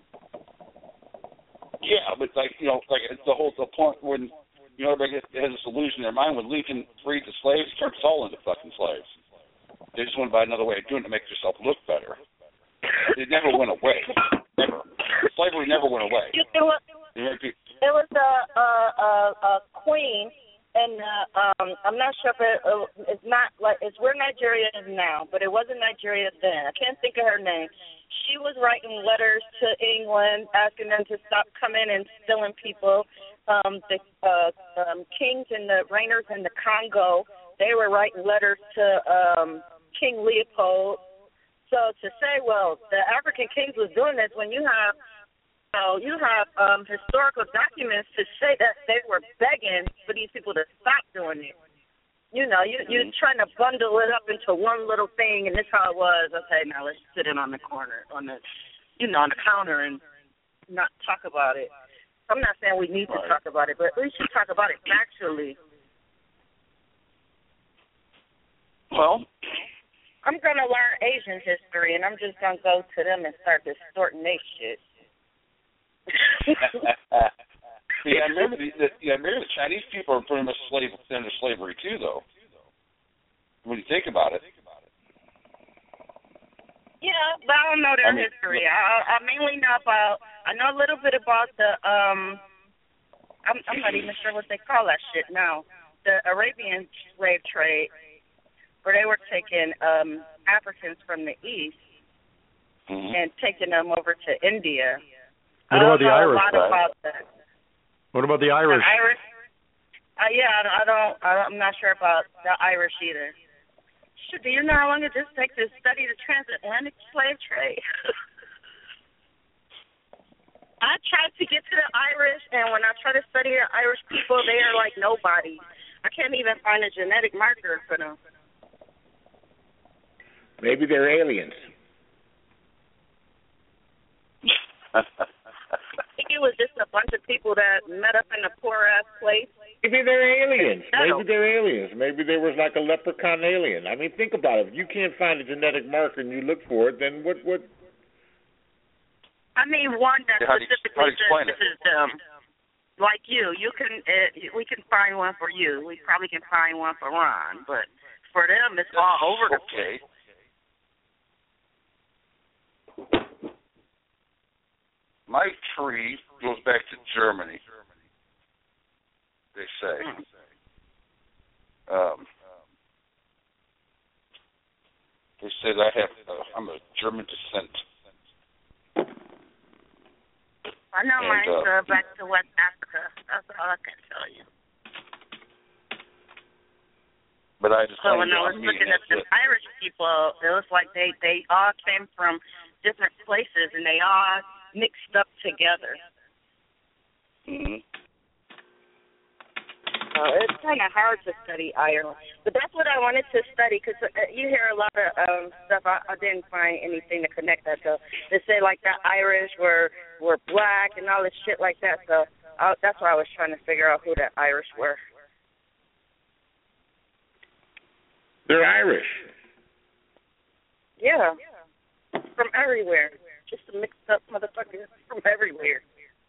Yeah, but, it's the point when, everybody has this illusion in their mind when Lincoln freed the slaves, turned us all into fucking slaves. They just want to buy another way of doing it to make yourself look better. It never went away. Never. Slavery never went away. It was a queen, and I'm not sure if it's not like it's where Nigeria is now, but it wasn't Nigeria then. I can't think of her name. She was writing letters to England asking them to stop coming and stealing people. The kings and the reigners in the Congo, they were writing letters to King Leopold. So to say, well, the African kings was doing this when you have historical documents to say that they were begging for these people to stop doing it. You're trying to bundle it up into one little thing, and this how it was. Okay, now let's sit it on the corner, on the counter, and not talk about it. I'm not saying we need to talk about it, but we should talk about it factually. Well, I'm going to learn Asian history, and I'm just going to go to them and start distorting their shit. I remember the Chinese people are pretty much under slavery too, though. When you think about it. Yeah, but I don't know their history. I mainly know I know a little bit about the, I'm not even sure what they call that shit now, the Arabian slave trade, where they were taking Africans from the East and taking them over to India. What about the Irish? About that. What about the Irish? The Irish? I'm not sure about the Irish either. Shit, do you know how long it just takes to study the transatlantic slave trade? I tried to get to the Irish, and when I try to study the Irish people, they are like nobody. I can't even find a genetic marker for them. Maybe they're aliens. I think it was just a bunch of people that met up in a poor-ass place. Maybe they're aliens. Maybe they're aliens. Maybe there was like a leprechaun alien. I mean, think about it. If you can't find a genetic marker and you look for it, then what? I mean, one that specifically says this is them. Like you can. We can find one for you. We probably can find one for Ron, but for them, it's all over the place. My tree goes back to Germany, they say. They say that I'm of German descent. I know mine goes back to West Africa. That's all I can tell you. But I just so when I was looking at the Irish people, it was like they all came from different places and they all mixed up together. Mm-hmm. It's kind of hard to study Ireland, but that's what I wanted to study because you hear a lot of stuff. I didn't find anything to connect that to. They say like the Irish were black and all this shit like that. So that's why I was trying to figure out who the Irish were. They're Irish. Yeah, from everywhere. Just a mixed up motherfuckers from everywhere.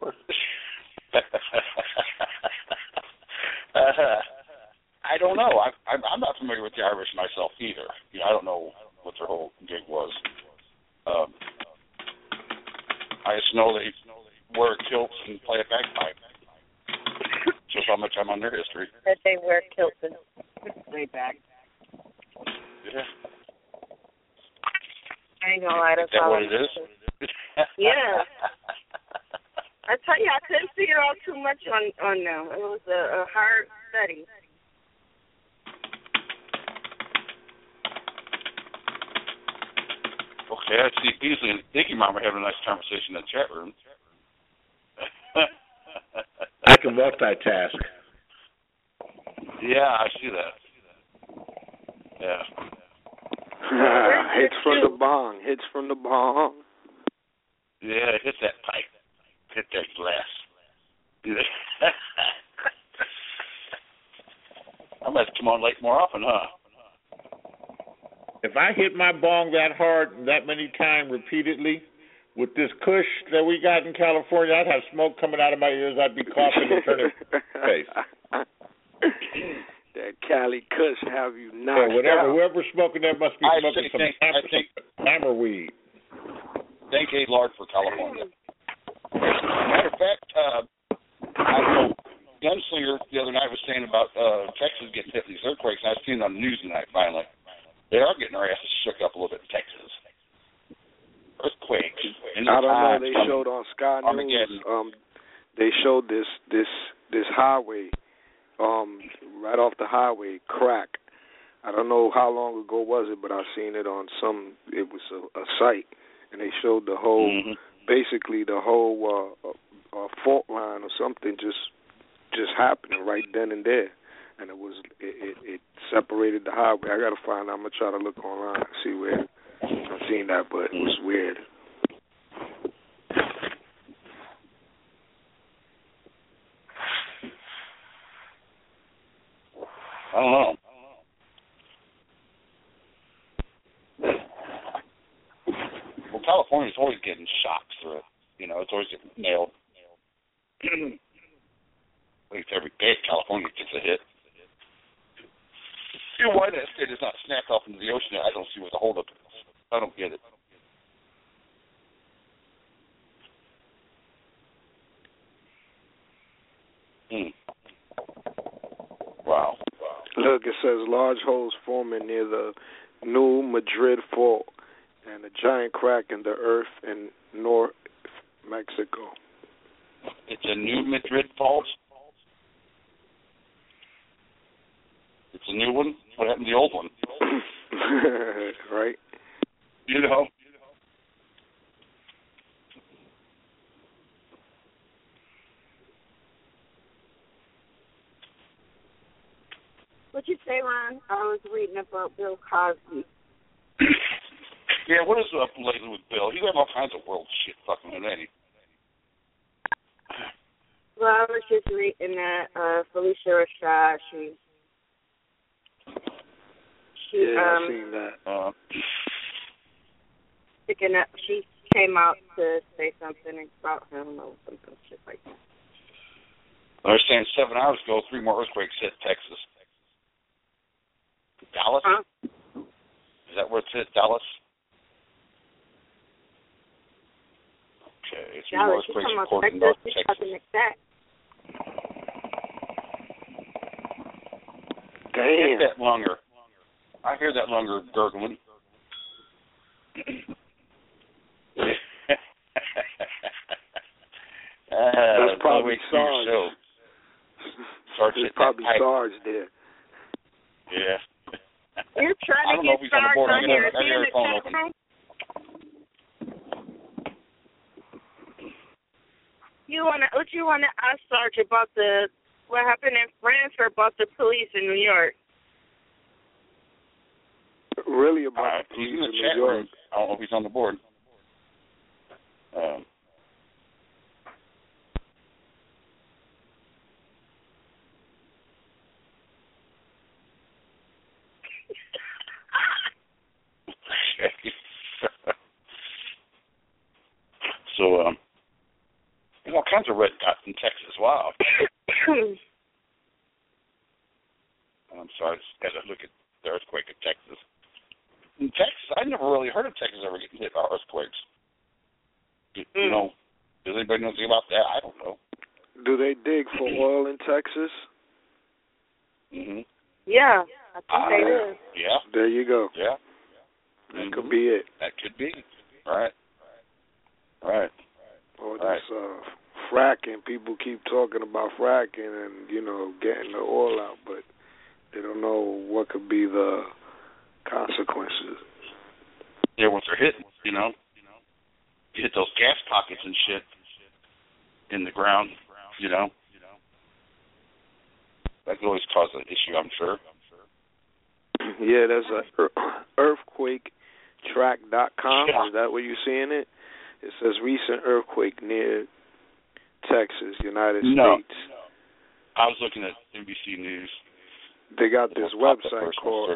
I don't know. I'm not familiar with the Irish myself either. You know, I don't know what their whole gig was. I just know they wear kilts and play a bagpipe. Just how much I'm on their history. That they wear kilts and way back. Yeah. I ain't gonna lie, that's all what it is? Yeah. I tell you, I couldn't figure out too much on them. It was a hard study. Okay, I see Beasley and Diggy Mom are having a nice conversation in the chat room. I can multitask. Yeah, I see that. Yeah. Hits from the bong. Hits from the bong. Yeah, hit that pipe. Hit that glass. I'm going to come on late more often, huh? If I hit my bong that hard that many times repeatedly, with this kush that we got in California, I'd have smoke coming out of my ears. I'd be coughing and turning face. That Cali kush have you knocked out. Whoever's smoking that must be smoking some hammer weed. Thank A. Lord for California. Matter of fact, I know Gunslinger the other night was saying about Texas getting hit with these earthquakes, and I've seen it on the news tonight finally. They are getting their asses shook up a little bit in Texas. Earthquakes. I don't know. They showed on Sky News. They showed this highway, right off the highway, crack. I don't know how long ago was it, but I seen it on some. It was a site, and they showed the whole, basically the whole fault line or something just happening right then and there, and it separated the highway. I gotta find out. I'm gonna try to look online and see where I've seen that, but it was weird. I don't know. Well, California's always getting shocks through it. You know, it's always getting nailed. At least every day California gets a hit. You know why that state is not snapped off into the ocean? I don't see what the holdup is. I don't get it. Wow. Look, it says large holes forming near the New Madrid Fault and a giant crack in the earth in North Mexico. It's a New Madrid Fault? It's a new one? What happened to the old one? Right. You know? Ron? I was reading about Bill Cosby. Yeah, what is up lately with Bill? He got all kinds of world shit fucking with any. Well, I was just reading that Felicia Rashad, I've seen that. Picking up, she came out to say something about him or some shit like that. They're saying 7 hours ago, 3 more earthquakes hit Texas. Dallas? Huh? Is that where it's hit, Dallas? Okay, 3 more earthquakes reported in North Texas. Damn. I hear that longer gurgling. That's probably SARS. There's probably SARS there. Yeah. You're trying to get SARS on your phone open. What you want to ask Sarge about what happened in France or about the police in New York? Really about the he's police in the in chat New York. room. I don't know if he's on the board. So, there's all kinds of red dots in Texas. Wow. I'm sorry, I just got to look at the earthquake in Texas. In Texas, I never really heard of Texas ever getting hit by earthquakes. You know, does anybody know anything about that? I don't know. Do they dig for oil in Texas? Mm-hmm. Yeah, I think they do. Yeah. There you go. Yeah. That could be it. That could be. Right. Right. Or this fracking. People keep talking about fracking and, getting the oil out, but they don't know what could be the consequences. Yeah, once they're hitting, you hit those gas pockets and shit in the ground, That could always cause an issue, I'm sure. Yeah, there's a earthquaketrack.com. Is that where you're seeing it? It says recent earthquake near Texas, United States. I was looking at NBC News. They got this website called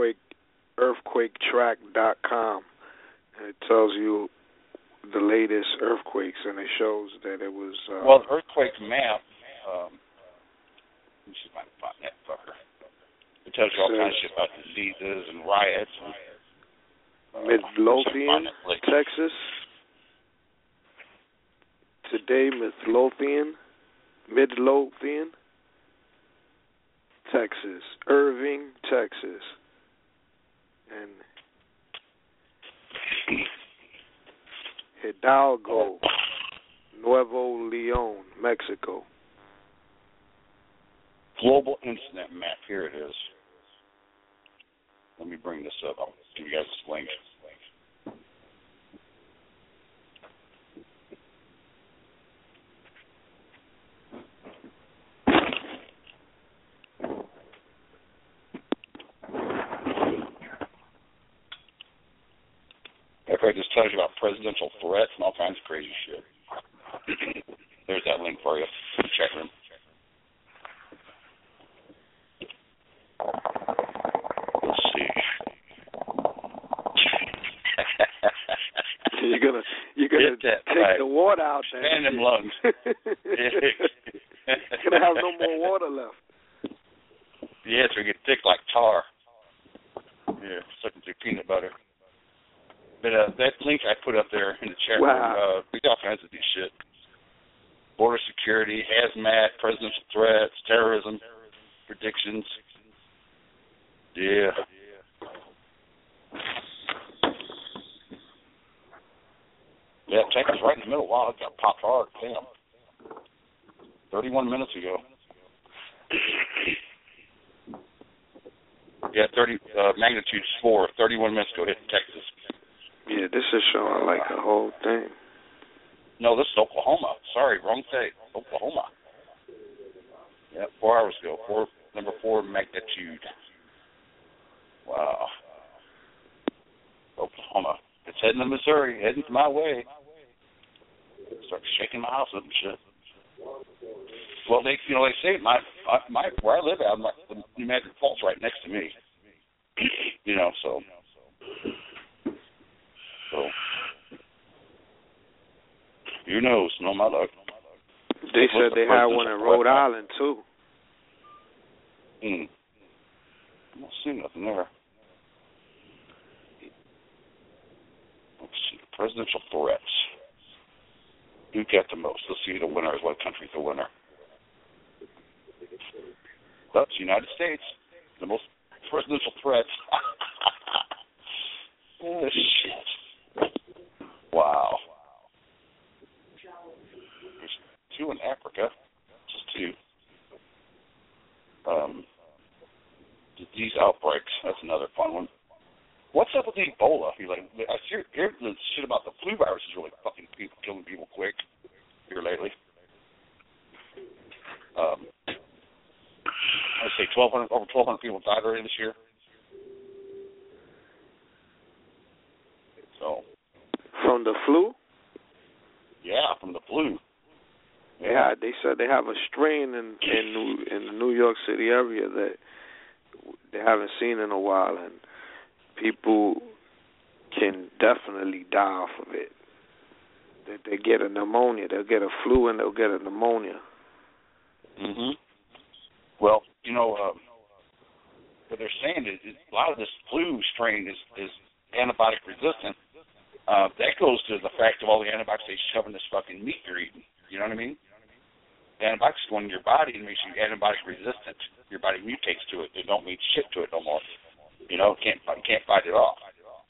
earthquaketrack.com. And it tells you the latest earthquakes, and it shows that it was... the earthquake map... let me see if I can find that fucker. It tells you all kinds of shit about diseases and riots. Midlothian, Texas. Today, Midlothian, Texas. Irving, Texas. And Hidalgo, Nuevo Leon, Mexico. Global incident map. Here it is. Let me bring this up. I'll give you guys this link. It just tells you about presidential threats and all kinds of crazy shit. There's that link for you. Chat room. Let's see. You're gonna take the water out there. Fan them lungs. You're gonna have no more water left. Yeah, it's gonna get thick like tar. Yeah, sucking through peanut butter. But that link I put up there in the chat room, we got all kinds of these shit. Border security, hazmat, presidential threats, terrorism, predictions. Yeah. Yeah, Texas right in the middle. Wow, it got popped hard. Damn. 31 minutes ago. Yeah, magnitude 4, 31 minutes ago hit Texas. Yeah, this is showing like a whole thing. No, this is Oklahoma. Sorry, wrong state. Oklahoma. Yeah, 4 hours ago. Number 4 magnitude. Wow. Oklahoma. It's heading to Missouri, heading my way. Start shaking my house up and shit. Well, they say my where I live at, the New Madrid Falls right next to me. So who knows? No, my luck. They said they had one in Rhode Island too. I don't see nothing there. Let's see, presidential threats. Who got the most? Let's see the winners. What country's the winner? That's the United States. The most presidential threats. Oh, shit. Wow. There's 2 in Africa. Just 2. Disease outbreaks. That's another fun one. What's up with Ebola? I hear the shit about the flu virus is really fucking people, killing people quick here lately. I'd say over 1,200 people died already this year. So. From the flu? Yeah, from the flu. Yeah, they said they have a strain in the New York City area that they haven't seen in a while, and people can definitely die off of it. They get a pneumonia. They'll get a flu and they'll get a pneumonia. Well, what they're saying is a lot of this flu strain is antibiotic resistant. That goes to the fact of all the antibiotics they shove in this fucking meat you're eating. You know what I mean? The antibiotics go in your body and makes you antibiotic resistant. Your body mutates to it. They don't mean shit to it no more. Can't fight it off.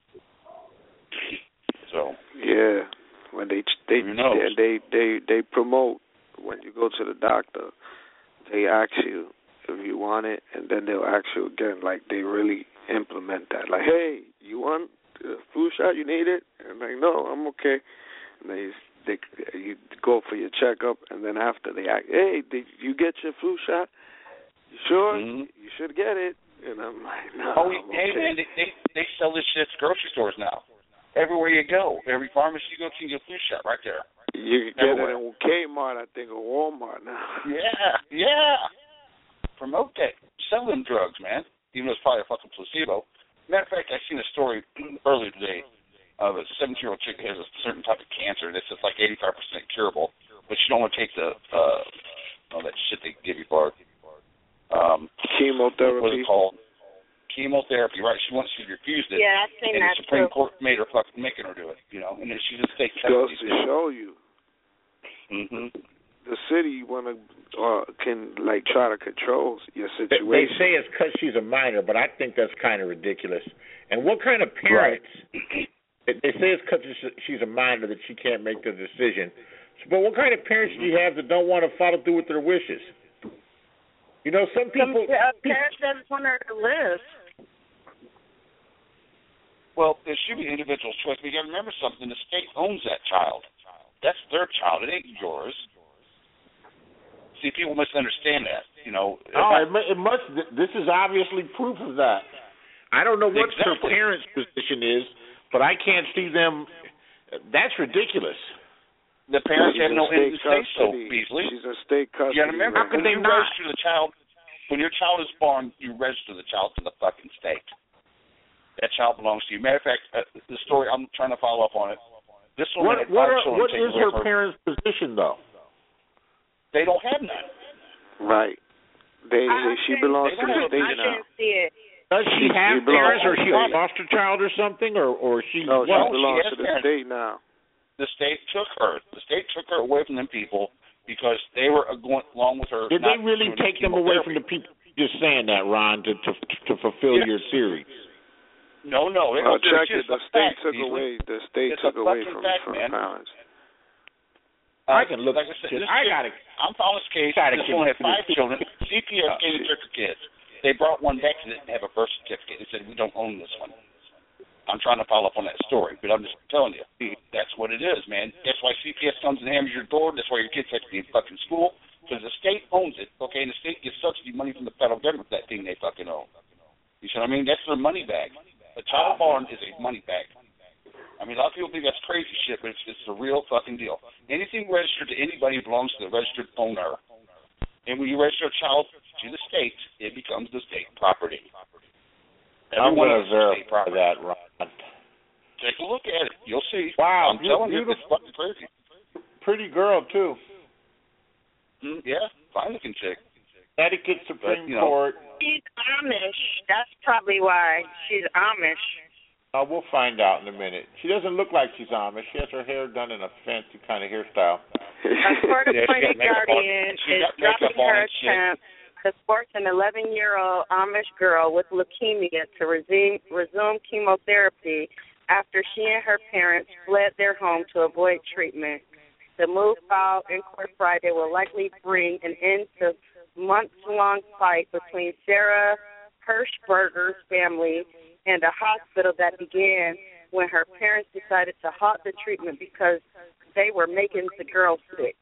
So yeah, when they promote when you go to the doctor, they ask you if you want it, and then they'll ask you again. Like they really implement that. Like, hey, you want the flu shot? You need it? And like, no, I'm okay. And you go for your checkup, and then after they ask, hey, did you get your flu shot? You sure? You should get it. And I'm like, no. Oh, hey, man, they sell this shit at grocery stores now. Everywhere you go, every pharmacy you go to, you get a flu shot right there. You can get it in Kmart, I think, or Walmart now. Yeah. Promote that. Sell them drugs, man. Even though it's probably a fucking placebo. Matter of fact, I seen a story earlier today of a 17-year-old chick that has a certain type of cancer that's just like 85% curable, but she don't want to take that shit they give you for chemotherapy. What is it called? Chemotherapy, right? She refused it. Yeah, I've seen and that the Supreme too. Court made her fucking making her do it, and then she just takes goes to show you. The city can try to control your situation. They say it's because she's a minor, but I think that's kind of ridiculous. And what kind of parents? Right. They say it's because she's a minor that she can't make the decision. But what kind of parents do you have that don't want to follow through with their wishes? Some people. Parents just want her to live. Well, there should be individual choice. But you got to remember something: the state owns that child. That's their child. It ain't yours. See, people misunderstand that. It must. This is obviously proof of that. I don't know what her parents' position is, but I can't see them. That's ridiculous. The parents have no end to say so, Beasley. She's a state custody. You got to remember, when you register the child, when your child is born, you register the child to the fucking state. That child belongs to you. Matter of fact, the story, I'm trying to follow up on it. This woman had 5 children. What is her parents' position, though? They don't have none. Right. She belongs to the state now. Does she have parents, or is she a foster child or something, or she? No, she belongs to the state now. The state took her. The state took her away from them people because they were going along with her. Did they really take them away from the people? Just saying that, Ron, to fulfill your theory. No. Check it. The state took away. The state took away from parents. I can look. Like I said, I'm following this case. This woman had 5 children. CPS came and took her kids. They brought one back and didn't have a birth certificate. They said, we don't own this one. I'm trying to follow up on that story, but I'm just telling you, that's what it is, man. That's why CPS comes and hammers your door. That's why your kids have to be in fucking school, because the state owns it, okay? And the state gets subsidy money from the federal government for that thing they fucking own. You see what I mean? That's their money bag. A child born is a money bag. I mean, a lot of people think that's crazy shit, but it's a real fucking deal. Anything registered to anybody belongs to the registered owner. And when you register a child to the state, it becomes the state property. I'm going to verify that, Ron. Take a look at it. You'll see. Wow. I'm telling you, it's fucking crazy. Pretty girl, too. Yeah, fine-looking chick. Connecticut Supreme Court. She's Amish. That's probably why. She's Amish. We'll find out in a minute. She doesn't look like she's Amish. She has her hair done in a fancy kind of hairstyle. A court-appointed guardian is dropping her attempt to force an 11-year-old Amish girl with leukemia to resume chemotherapy after she and her parents fled their home to avoid treatment. The move filed in court Friday will likely bring an end to months-long fight between Sarah Hirschberger's family and a hospital that began when her parents decided to halt the treatment because they were making the girl sick.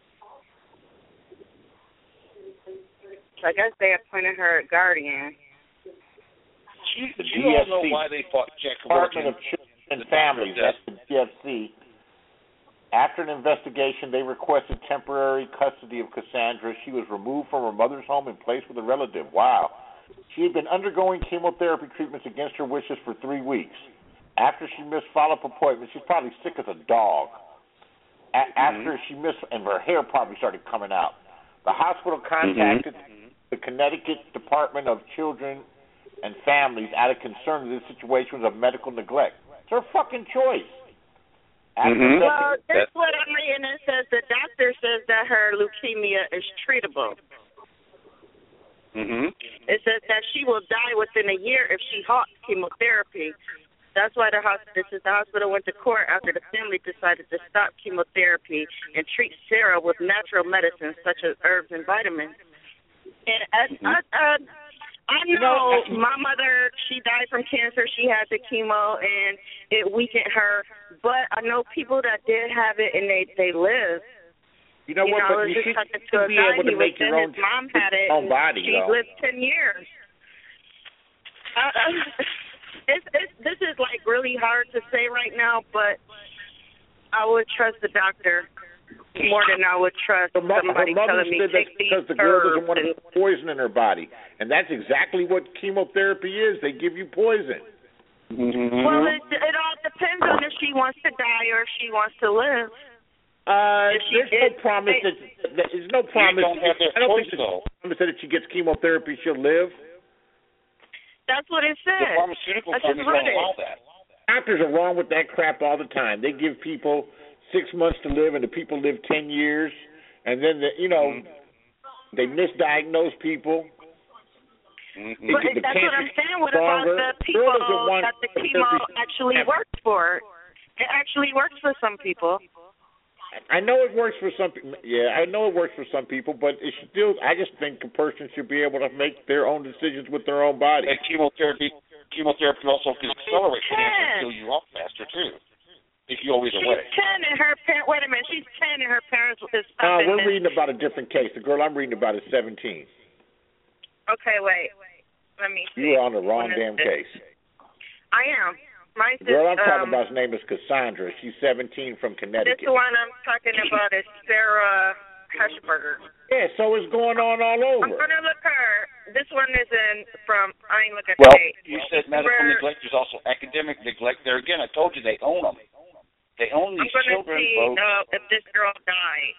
So I guess they appointed her a guardian. You all know why they fought Jack Department of Children and Families, that's the DFC. After an investigation, they requested temporary custody of Cassandra. She was removed from her mother's home and placed with a relative. Wow. She had been undergoing chemotherapy treatments against her wishes for 3 weeks. After she missed follow-up appointments, she's probably sick as a dog. After she missed, and her hair probably started coming out. The hospital contacted the Connecticut Department of Children and Families out of concern that this situation was of medical neglect. It's her fucking choice. Well, that's what I'm reading. It says the doctor says that her leukemia is treatable. It says that she will die within a year if she halts chemotherapy. That's why the hospital went to court after the family decided to stop chemotherapy and treat Sarah with natural medicines such as herbs and vitamins. And I know my mother, she died from cancer. She had the chemo, and it weakened her. But I know people that did have it, and they lived. You know what? But you should be able to make your own, his mom had it, own body. She lived 10 years. This is like really hard to say right now, but I would trust the doctor more than I would trust somebody telling me take these because the girl doesn't want to put poison in her body, and that's exactly what chemotherapy is. They give you poison. Well, it all depends on if she wants to die or if she wants to live. There's no promise that there's no promise. I don't think there's no promise that if she gets chemotherapy, she'll live. That's what it says. The pharmaceutical companies don't allow that. Doctors are wrong with that crap all the time. They give people 6 months to live, and the people live 10 years, and then they misdiagnose people. But that's what I'm saying. What about the people that the chemo actually works for? It actually works for some people. I know it works for some people. Yeah, I know it works for some people, but it still. I just think a person should be able to make their own decisions with their own body. And chemotherapy also can accelerate cancer and kill you off faster too. If you always away. She's 10 and her parents. Wait a minute, she's 10 and her parents is stopping. We're reading about a different case. The girl I'm reading about is 17. Okay, wait. Let me see. You are on the wrong damn case. I am. The girl I'm talking about's name is Cassandra. She's 17 from Connecticut. This one I'm talking about is Sarah Hirschberger. Yeah, so it's going on all over. I'm going to look her. This one is I ain't looking at the date. You said medical neglect. There's also academic neglect. There again, I told you they own them. They own these children, folks. I'm going to see if this girl died.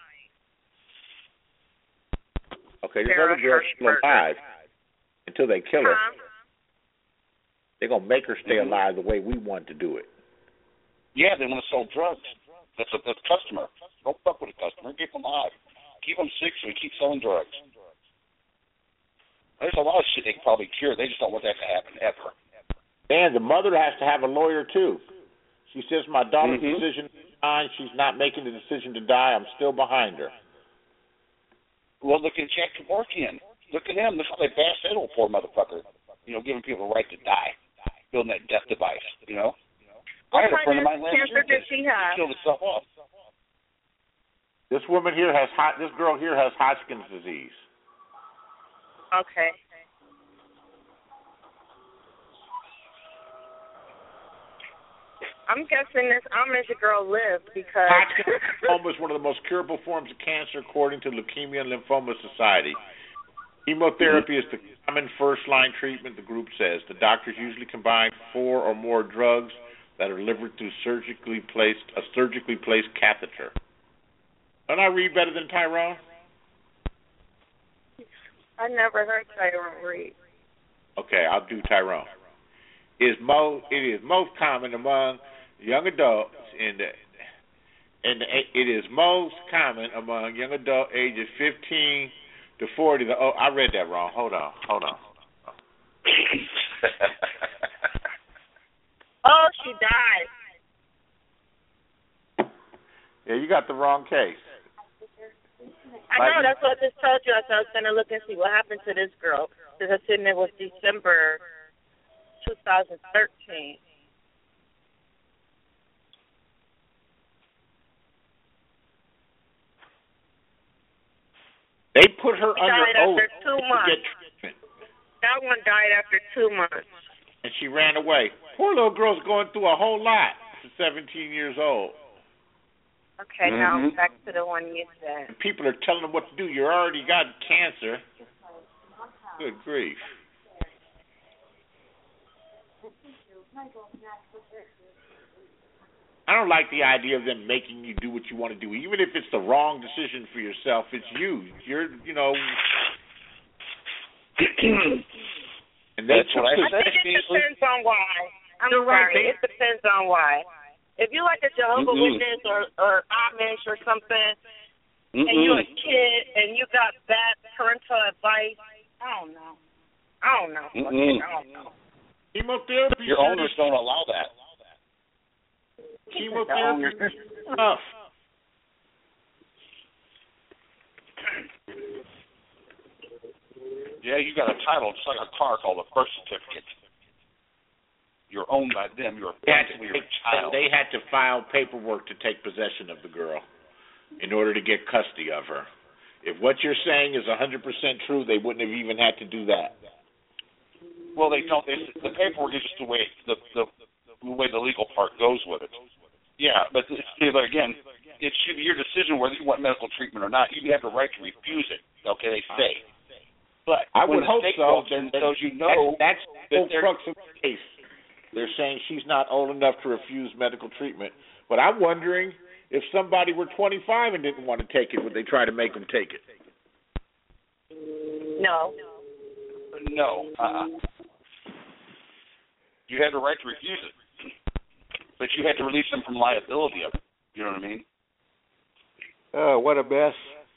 Okay, this other girl's still alive until they kill her. They're going to make her stay alive the way we want to do it. Yeah, they want to sell drugs. That's a customer. Don't fuck with a customer. Keep them alive. Keep them sick so we keep selling drugs. There's a lot of shit they can probably cure. They just don't want that to happen ever. And the mother has to have a lawyer, too. She says, my daughter's decision is fine. She's not making the decision to die. I'm still behind her. Well, look at Jack Kevorkian. Look at him. Look how they bashed that old poor motherfucker. Giving people the right to die. Building that death device, I had a friend of mine last year killed himself off. This girl here has Hodgkin's disease. Okay. I'm guessing this Amish girl lived because Hodgkin lymphoma is one of the most curable forms of cancer, according to Leukemia and Lymphoma Society. Chemotherapy is the common first-line treatment, the group says. The doctors usually combine 4 or more drugs that are delivered through a surgically placed catheter. Don't I read better than Tyrone? I never heard Tyrone read. Okay, I'll do Tyrone. It is most common among young adults it is most common among young adult ages 15 to 40. I read that wrong. Hold on. Oh, she died. Yeah, you got the wrong case. I know, that's what I just told you. I was going to look and see what happened to this girl. Because I said it was December 2013. They put her under oath after 2 months. To get treatment. That one died after 2 months. And she ran away. Poor little girl's going through a whole lot. She's 17 years old. Okay, now back to the one you said. And people are telling them what to do. You already got cancer. Good grief. I don't like the idea of them making you do what you want to do. Even if it's the wrong decision for yourself, it's you. You're, and I think it depends on why. I'm sorry. It depends on why. If you like a Jehovah's Witness or Amish or something, and you're a kid and you got bad parental advice, I don't know. Chemotherapy. Your owners don't allow that. Chemotherapy is tough. Yeah, you got a title, just like a car, called a birth certificate. You're owned by them. You're basically your child. They had to file paperwork to take possession of the girl in order to get custody of her. If what you're saying is 100% true, they wouldn't have even had to do that. Well, they don't. The paperwork is just the way the way the legal part goes with it. Yeah, but again, it should be your decision whether you want medical treatment or not. You have the right to refuse it. Okay, they say. But I would hope so. So you know that's the crux of the case. They're saying she's not old enough to refuse medical treatment. But I'm wondering if somebody were 25 and didn't want to take it, would they try to make them take it? No. You had the right to refuse it, but you had to release them from liability of it. You know what I mean? Oh, what a mess.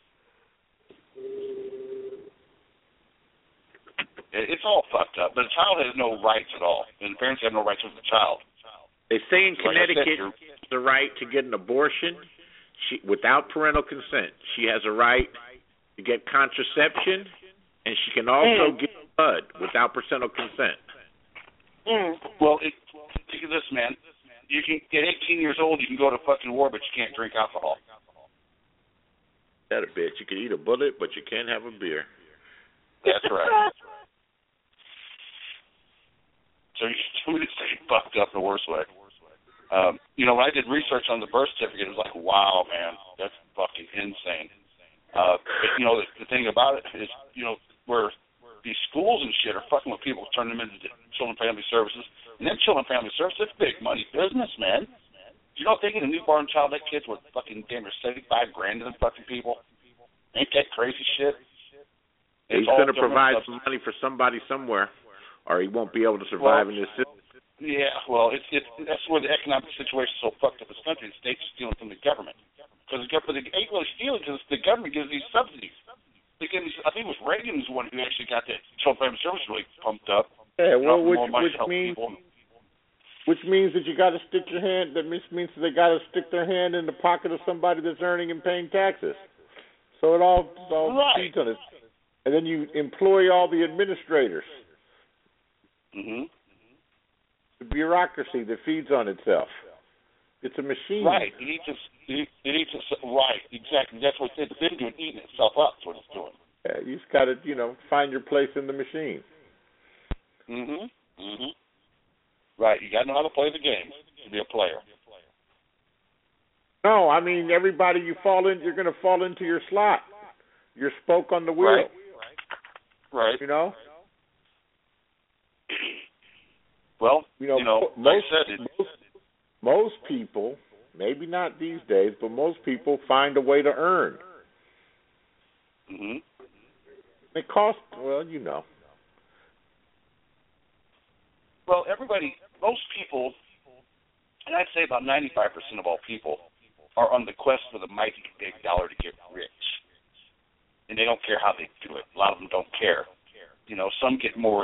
It's all fucked up. But a child has no rights at all, and the parents have no rights with the child. They say in Connecticut, the right to get an abortion without parental consent. She has a right to get contraception, and she can also get blood without parental consent. Well, think of this, man. You can at 18 years old, you can go to fucking war, but you can't drink alcohol. That a bitch. You can eat a bullet, but you can't have a beer. That's right. So it's fucked up the worst way. When I did research on the birth certificate, it was like, wow, man, that's fucking insane. But, the thing about it is, where these schools and shit are fucking with people, turning them into children family services. And then children family services, it's big money business, man. Thinking a newborn child, that kid's worth fucking damn near $75,000 to them fucking people. Ain't that crazy shit? He's going to provide some money for somebody somewhere, or he won't be able to survive in this system. Yeah, well, that's where the economic situation is so fucked up in this country. The state's stealing from the government. Because they ain't really stealing because the government gives these subsidies. I think it was Reagan was the one who actually got the children family service really pumped up. Yeah, well, which means that you got to stick your hand. That means that they got to stick their hand in the pocket of somebody that's earning and paying taxes. So it all feeds on it. And then you employ all the administrators. The bureaucracy that feeds on itself. It's a machine. Right. Right, exactly. That's what it's been doing, eating itself up. That's what it's doing. Yeah, you just got to, find your place in the machine. Right. You got to know how to play the game to be a player. No, I mean everybody you're going to fall into your slot. You're spoke on the wheel. Right. You know. Well, most people, maybe not these days, but most people find a way to earn. Mhm. It costs. Well, you know. Well, most people, and I'd say about 95% of all people, are on the quest for the mighty big dollar to get rich. And they don't care how they do it. A lot of them don't care. Some get more,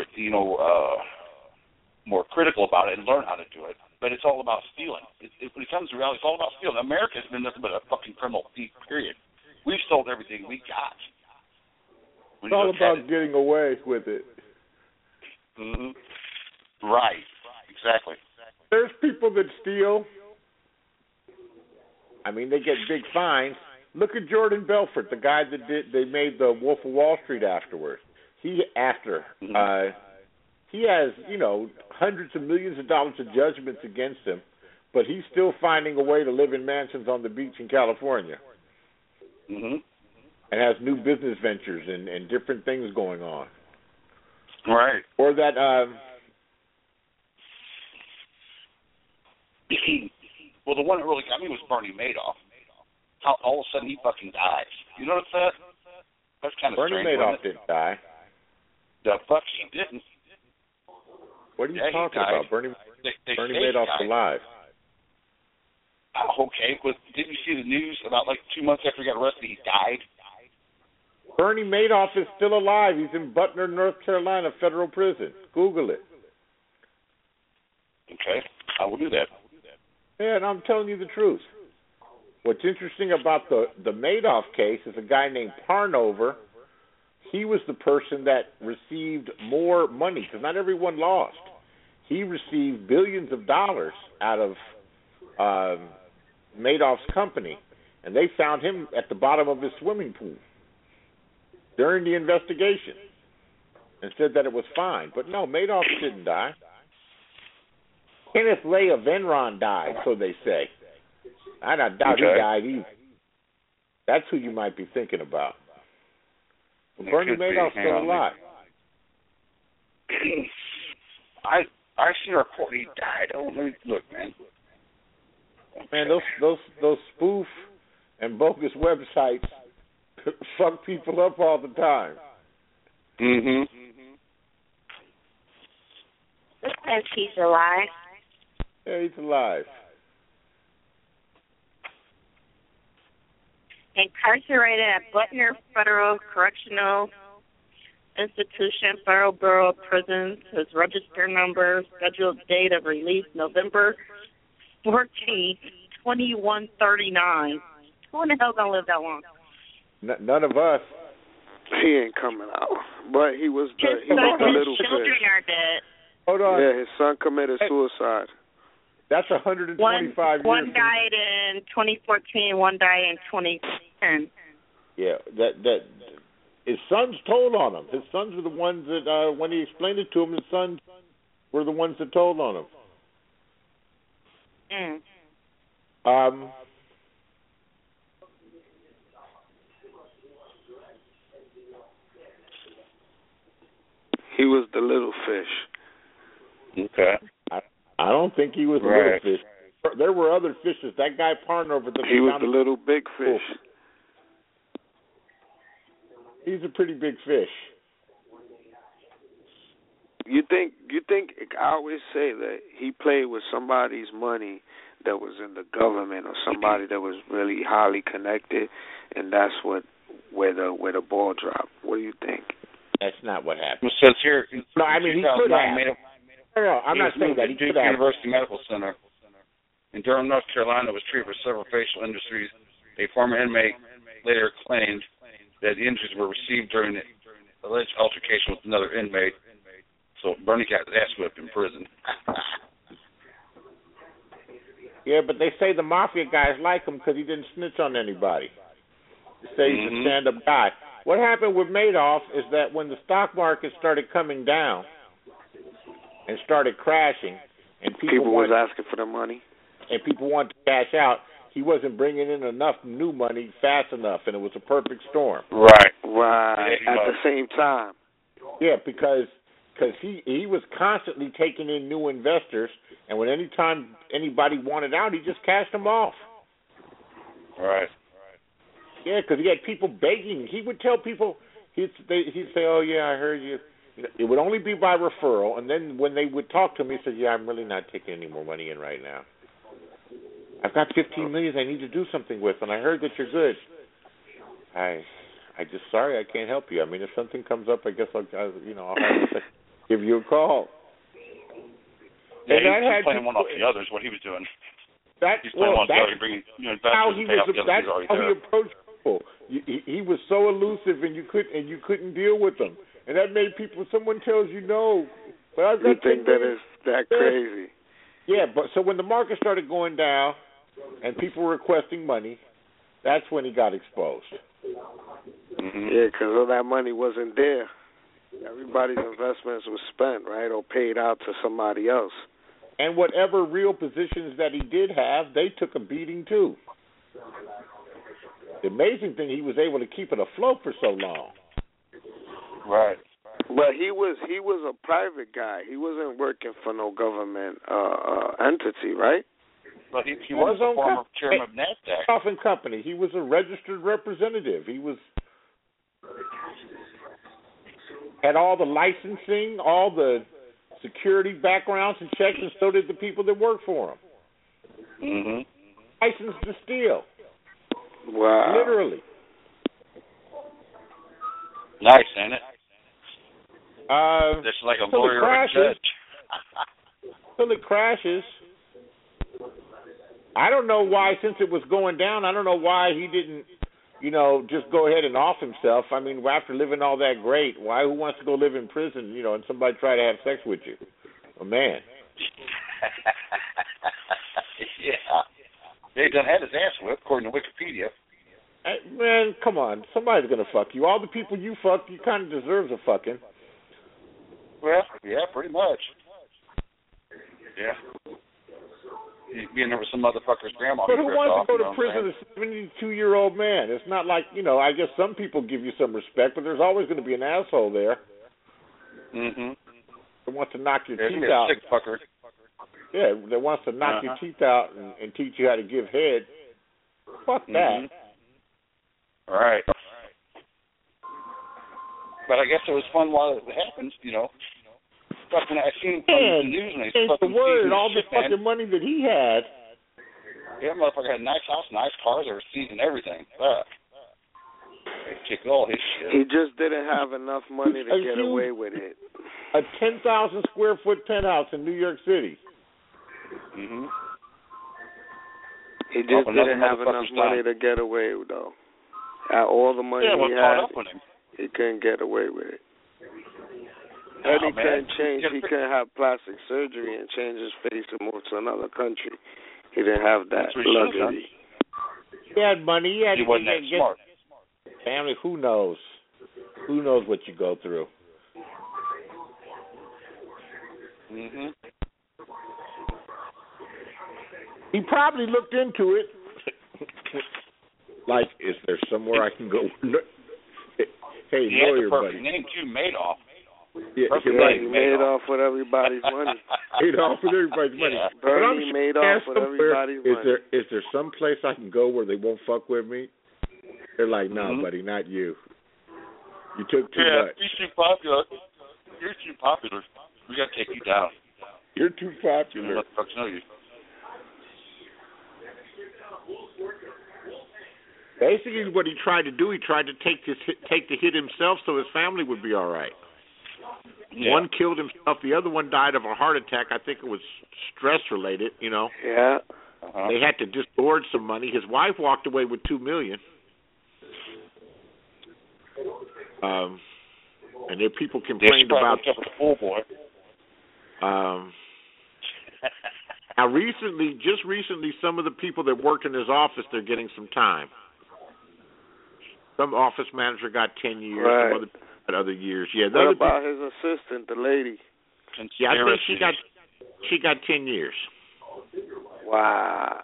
more critical about it and learn how to do it. But it's all about stealing. When it comes to reality, it's all about stealing. America has been nothing but a fucking criminal thief, period. We've sold everything we got. It's all about getting away with it. Mm-hmm. Right. Exactly. There's people that steal. I mean, they get big fines. Look at Jordan Belfort, the guy that they made the Wolf of Wall Street afterwards. He has, hundreds of millions of dollars of judgments against him, but he's still finding a way to live in mansions on the beach in California. Mm-hmm. And has new business ventures and different things going on. Right. Or that well, the one that really got me was Bernie Madoff. How all of a sudden he fucking dies. You notice that? That's kind of Bernie strange. Madoff didn't die. The fuck he didn't. What are you talking about? Bernie Madoff's alive. Okay, but didn't you see the news about 2 months after he got arrested, he died? Bernie Madoff is still alive. He's in Butner, North Carolina, federal prison. Google it. Okay, I will do that. Yeah, and I'm telling you the truth. What's interesting about the Madoff case is a guy named Parnover. He was the person that received more money, because not everyone lost. He received billions of dollars out of Madoff's company, and they found him at the bottom of his swimming pool during the investigation and said that it was fine. But no, Madoff didn't die. Kenneth Lay of Enron died, so they say. I doubt he died either. That's who you might be thinking about. Well, Bernie Madoff's still alive. I seen a report he died. Oh, let me look, man. Man, those spoof and bogus websites fuck people up all the time. Mhm. It says he's alive. Yeah, he's alive. Incarcerated at Butner Federal Correctional Institution, Federal Bureau of Prisons. His register number, scheduled date of release, November 14th, 2139. Who in the hell gonna live that long? None of us. He ain't coming out. But he was the His little children fish. are dead. Hold on. Yeah, his son committed suicide. That's 125 years. One died in 2014, one died in 2010. Yeah, that his sons told on him. His sons were the ones that, when he explained it to him, his sons were the ones that told on him. He was the little fish. Okay. I don't think he was the little fish. There were other fishes. That guy Parnover. He was the little big fish. He's a pretty big fish. You think? I always say that he played with somebody's money that was in the government, or somebody that was really highly connected, and that's where the ball dropped. What do you think? That's not what happened. It says here. No, I mean he could have. No, I'm not saying that. He Duke University Medical Center in Durham, North Carolina, was treated for several facial injuries. A former inmate later claimed that the injuries were received during the alleged altercation with another inmate. So Bernie got his ass whipped in prison. Yeah, but they say the mafia guys like him because he didn't snitch on anybody. They say he's a stand-up guy. What happened with Madoff is that when the stock market started coming down and started crashing, and people was asking for the money, and people wanted to cash out. He wasn't bringing in enough new money fast enough, and it was a perfect storm. Right. At the same time. Yeah, because he was constantly taking in new investors, and when any time anybody wanted out, he just cashed them off. Right. Yeah, because he had people begging. He would tell people, he'd say, "Oh yeah, I heard you." It would only be by referral, and then when they would talk to him, he said, "Yeah, I'm really not taking any more money in right now. I've got $15 million I need to do something with, and I heard that you're good. I just sorry I can't help you. I mean, if something comes up, I guess I'll have to give you a call." Yeah, he was playing one off the others. What he was doing. He's playing one off the other, bringing investors to pay off the others that's already how there. he approached people. He was so elusive, and you couldn't deal with him, and that made people. Someone tells you no, but I've got. You think that is that crazy? Yeah, but so when the market started going down, and people were requesting money, that's when he got exposed. Mm-hmm. Yeah, because all that money wasn't there. Everybody's investments was spent, right, or paid out to somebody else. And whatever real positions that he did have, they took a beating too. The amazing thing, he was able to keep it afloat for so long. Right. But he was a private guy. He wasn't working for no government entity, right? But he was a former chairman of NASDAQ. Coffin Company. He was a registered representative. He had all the licensing, all the security backgrounds and checks, and so did the people that worked for him. Mm-hmm. Licensed to steal. Wow. Literally. Nice, ain't it? Just like a lawyer or a judge. Till it crashes. I don't know why, since it was going down, I don't know why he didn't, just go ahead and off himself. I mean, after living all that great, who wants to go live in prison, and somebody try to have sex with you? A man. Yeah. They done had his ass whipped, according to Wikipedia. Man, come on. Somebody's going to fuck you. All the people you fucked, you kind of deserve a fucking. Well, yeah, pretty much. Yeah. Being there with some motherfucker's grandma. But who wants to go to prison as a 72-year-old man? It's not like, I guess some people give you some respect, but there's always going to be an asshole there. Mm-hmm. That wants to knock your teeth a out. sick fucker. Yeah, that wants to knock your teeth out and teach you how to give head. Fuck that. All right. But I guess it was fun while it happened, Fucking, I seen on the news and they the word, all the fucking money that he had. Yeah, motherfucker had a nice house, nice cars, they were seizing everything. Fuck. They kicked all his shit. He just didn't have enough money to get away with it. A 10,000 square foot penthouse in New York City. Mm-hmm. He just didn't have enough money to get away with, though. All the money he had, he couldn't get away with it. And he couldn't change. He couldn't have plastic surgery and change his face and move to another country. He didn't have that luxury. He had money. He wasn't that smart. Family, who knows? Who knows what you go through? Mm-hmm. He probably looked into it. Like, is there somewhere I can go? Hey, he lawyer, had the perfect buddy. name too, Madoff. Yeah, he made off with everybody's money. Made off with everybody's money. Yeah. Bernie made off with everybody's money. Is there some place I can go where they won't fuck with me? They're like, no, buddy, not you. You took too much. You're too popular. You're too popular. We got to take you down. You're too popular. Let the fucks know you. Basically, what he tried to do, he tried to take the hit himself so his family would be all right. Yeah. One killed himself. The other one died of a heart attack. I think it was stress-related, Yeah. They had to disgorge some money. His wife walked away with $2 million. And then people complained about... Oh, boy. Now, just recently, some of the people that worked in his office, they're getting some time. Some office manager got 10 years, right. Some other got other years. Yeah. What about his assistant, the lady? Yeah, I think she got She got 10 years. Wow.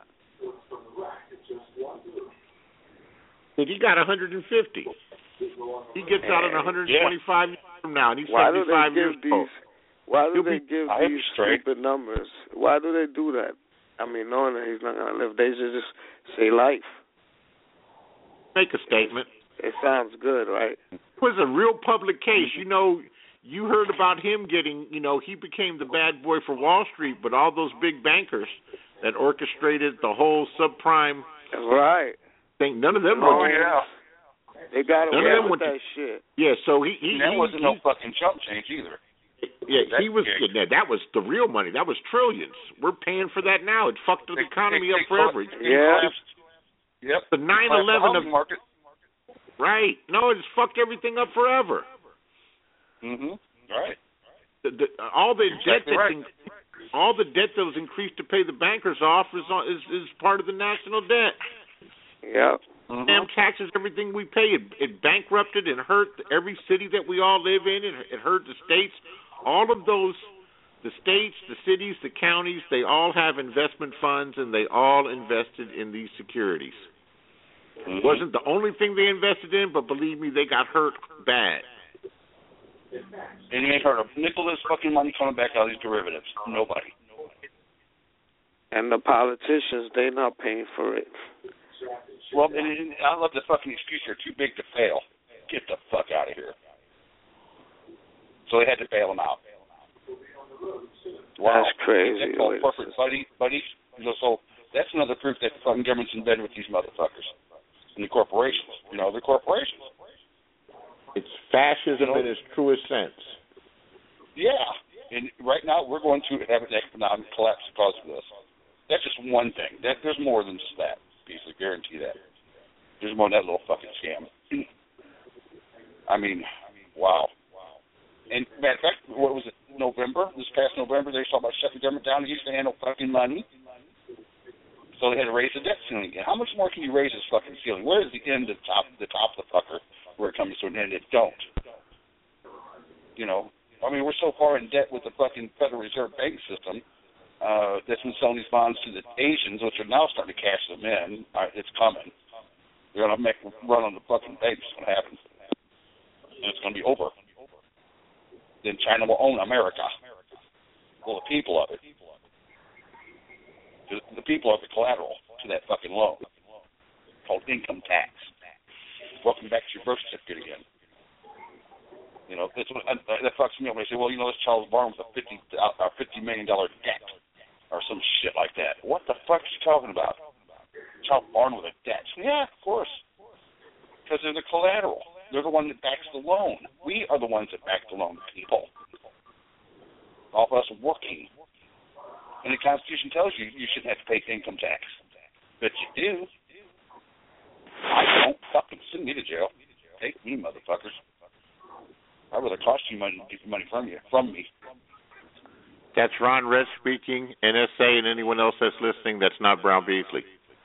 But he got 150. He gets out in 125 years from now, and he's 75 years old. Why do they give these stupid numbers? Why do they do that? I mean, knowing that he's not going to live, they should just say life. Make a statement. It sounds good, right? It was a real public case. You know, you heard about him getting, you know, he became the bad boy for Wall Street, but all those big bankers that orchestrated the whole subprime thing, none of them were. Oh, yeah. They got away with that shit. Yeah, so he that wasn't no fucking chump change either. Yeah, that was the real money. That was trillions. We're paying for that now. It fucked the economy up forever. Yep. The 9/11 of market. Right. No, it's fucked everything up forever. Right. All the debt all the debt that was increased to pay the bankers off is part of the national debt. Yep. Damn taxes, everything we pay, it bankrupted and hurt every city that we all live in. It hurt the states. All of those, the states, the cities, the counties, they all have investment funds, and they all invested in these securities. It wasn't the only thing they invested in, but believe me, they got hurt bad. And you ain't heard a nickel of this fucking money coming back out of these derivatives. Nobody. And the politicians, they not paying for it. Well, and I love the fucking excuse, you're too big to fail. Get the fuck out of here. So they had to bail them out. Wow. That's crazy. That's called corporate buddies. So that's another proof that the fucking government's in bed with these motherfuckers. And the corporations. You know, the corporations. It's fascism in its truest sense. Yeah. And right now we're going to have an economic collapse because of this. That's just one thing. There's more than just that. I guarantee that. There's more than that little fucking scam. I mean, wow. And matter of fact, what was it, this past November, they were talking about shutting the government down. They used to handle fucking money. So they had to raise the debt ceiling again. How much more can you raise this fucking ceiling? Where is the end of the top of the fucker where it comes to an end? It don't. You know, I mean, we're so far in debt with the fucking Federal Reserve bank system that's been selling these bonds to the Asians, which are now starting to cash them in. It's coming. They're going to make a run on the fucking banks. It's going to happen. And it's going to be over. Then China will own America. Well, the people of it. The people are the collateral to that fucking loan called income tax. Welcome back to your birth certificate again. You know, that's what, that fucks me up when they say, well, you know, this child's born with a $50 million debt. Or some shit like that. What the fuck is she talking about? Child born with a debt. Yeah, of course. Because they're the collateral. They're the one that backs the loan. We are the ones that back the loan, people. All of us working. And the Constitution tells you you shouldn't have to pay income tax. But you do. I don't. Fucking send me to jail. Take me, motherfuckers. I'd rather cost you money than get money from me. That's Ron Red speaking, NSA, and anyone else that's listening that's not Brown Beasley.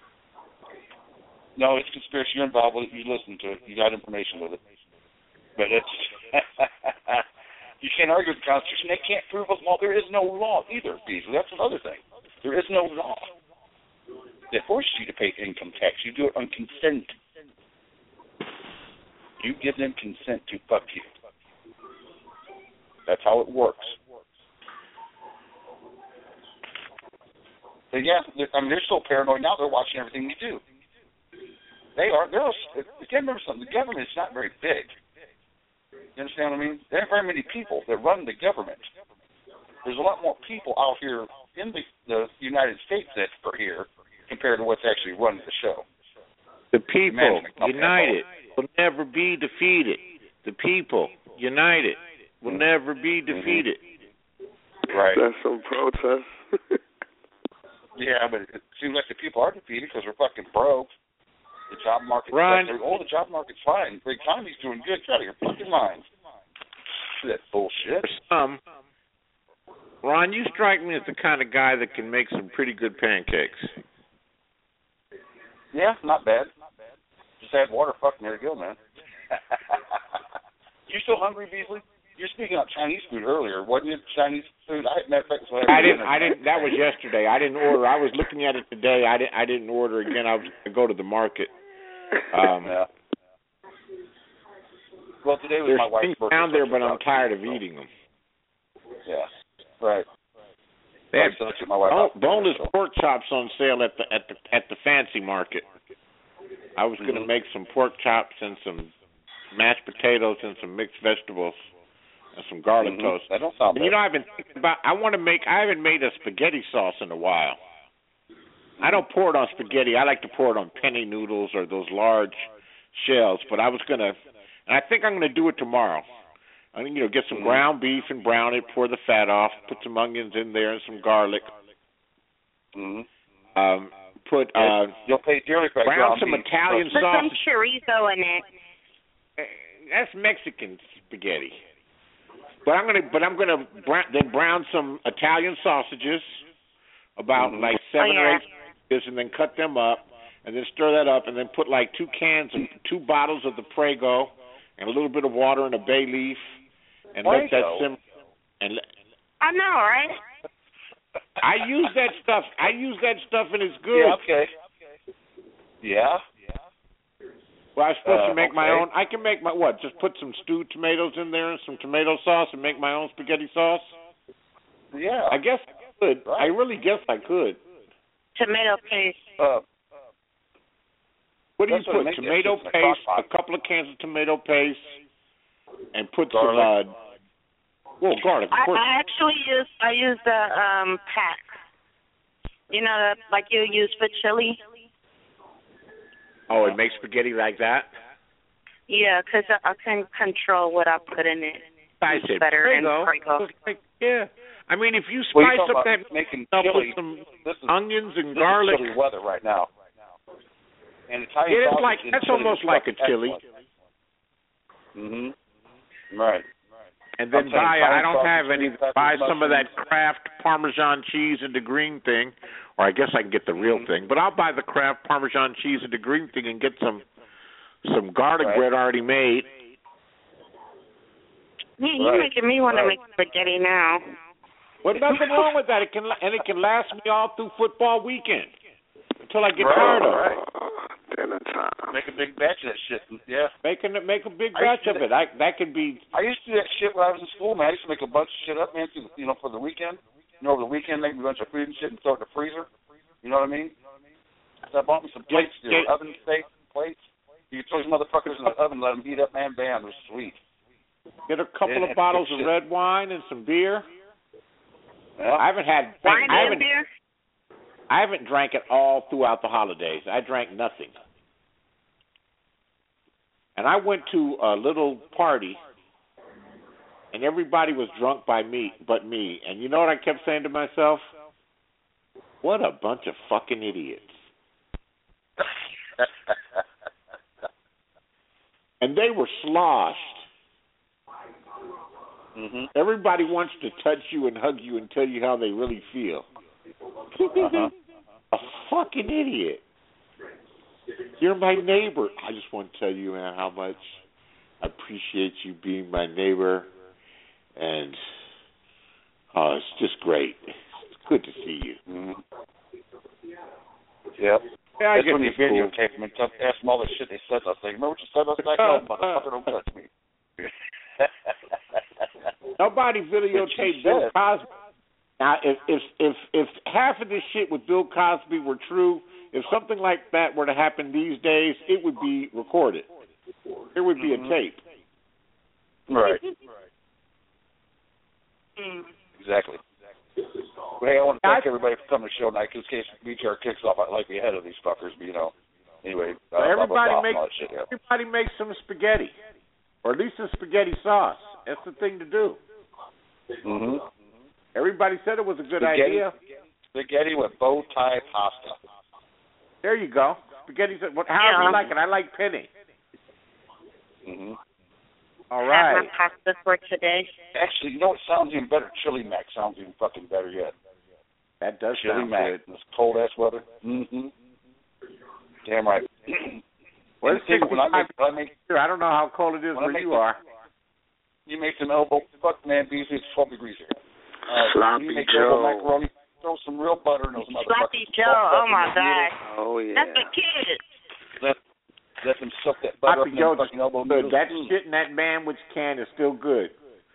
No, it's conspiracy. You're involved with it. You listen to it. You got information with it. But it's... you can't argue with the Constitution. They can't prove a law. There is no law either, Beasley. That's another thing. There is no law that forces you to pay income tax. You do it on consent. You give them consent to fuck you. That's how it works. But yeah, I mean, they're so paranoid now. They're watching everything you do. They are. You can't remember something. The government is not very big. You understand what I mean? There aren't very many people that run the government. There's a lot more people out here in the United States that are here compared to what's actually running the show. The people united will never be defeated. The people united will never be defeated. Right. That's some protest. Yeah, but it seems like the people are defeated because we're fucking broke. The job market, the job market's fine. The economy's doing good. Get out of your fucking mind. That bullshit. For some, Ron, you strike me as the kind of guy that can make some pretty good pancakes. Yeah, not bad. Just add water. Fucking there you go, man. You still hungry, Beasley? You're speaking of Chinese food earlier, wasn't it? Chinese food. Matter of fact, I didn't. That was yesterday. I didn't order. I was looking at it today. I didn't order again. I was going to go to the market. Yeah. Well, today was my wife's birthday. Down there, but I'm tired of eating them. Yeah. Right. They have boneless pork chops on sale at the fancy market. I was going to make some pork chops and some mashed potatoes and some mixed vegetables and some garlic toast. That don't sound bad. You know, I've been thinking about. I haven't made a spaghetti sauce in a while. I don't pour it on spaghetti. I like to pour it on penne noodles or those large shells. But I was gonna, and I think I'm gonna do it tomorrow. I'm gonna get some ground beef and brown it, pour the fat off, put some onions in there and some garlic. You'll pay dearly for brown some Italian sauce. Put some chorizo in it. That's Mexican spaghetti. But I'm gonna brown some Italian sausages, about like 7 or 8, and then cut them up, and then stir that up, and then put like 2 bottles of the Prego, and a little bit of water and a bay leaf, and let that simmer. I know, right? I use that stuff, and it's good. Yeah. Okay. Yeah. Well, I was supposed to make my own. I can make just put some stewed tomatoes in there and some tomato sauce and make my own spaghetti sauce? Yeah. I guess I could. Right. I really guess I could. Tomato paste. What do you put? Tomato paste, a couple of cans of tomato paste, and put garlic. Some, garlic. Of course. I use the pack. You know, like you use for chili. Oh, it makes spaghetti like that? Yeah, because I can control what I put in it. I said better Prego. Yeah. I mean, if you spice up that making chili, with some onions and garlic. This is chilly weather right now. And Italian sausage that's almost like a chili. Right. And then buy some of that Kraft Parmesan cheese in the green thing, or I guess I can get the real thing. But I'll buy the Kraft Parmesan cheese in the green thing and get some garlic bread already made. You're making me want to make spaghetti now. Well, nothing wrong with that. It can last me all through football weekend until I get tired of it. Dinner time. Make a big batch of that shit. Yeah. Make a big batch of it. That could be. I used to do that shit when I was in school, man. I used to make a bunch of shit up, man. For the weekend. Over the weekend, make a bunch of food and shit and throw it in the freezer. You know what I mean? So I bought me some plates, oven steak plates. You throw those motherfuckers in the oven, let them heat up, man. Bam, it was sweet. Get a couple of bottles of red wine and some beer. Yeah. I haven't had wine and beer. I haven't drank it all throughout the holidays. I drank nothing. And I went to a little party, and everybody was drunk but me. And you know what I kept saying to myself? What a bunch of fucking idiots. And they were sloshed. Everybody wants to touch you and hug you and tell you how they really feel. A fucking idiot. You're my neighbor. I just want to tell you, man, how much I appreciate you being my neighbor. And it's just great. It's good to see you. Yep. Yeah, that's when you videotape them and ask them all the shit they said last night. Remember what you said last night? No, motherfucker, don't touch me. Nobody videotaped Bill Cosby. Now, if half of this shit with Bill Cosby were true, if something like that were to happen these days, it would be recorded. There would be a tape. Right. Exactly. Well, hey, I want to thank everybody for coming to the show tonight. Because in case BTR kicks off, I'd like to be ahead of these fuckers. But anyway. Everybody makes some spaghetti, or at least a spaghetti sauce. That's the thing to do. Everybody said it was a good idea. Spaghetti with bow tie pasta. There you go. Spaghetti. How do you like it? I like penne. All right. Have my pasta for today. Actually, you know what sounds even better? Chili Mac sounds even fucking better yet. That does Chili sound Mac. good. This cold ass weather. Damn right. Well, it's 65 here. I don't know how cold it is where you are. You make some elbow. Fuck, man, Beasley, it's 12 degrees here. Sloppy you make Joe. elbow macaroni. Throw some real butter in those motherfuckers. Sloppy Joe. Oh my God. Oh yeah. That's a kid. Let them soak that butter up in their fucking elbow noodles. That shit in that manwich can is still good.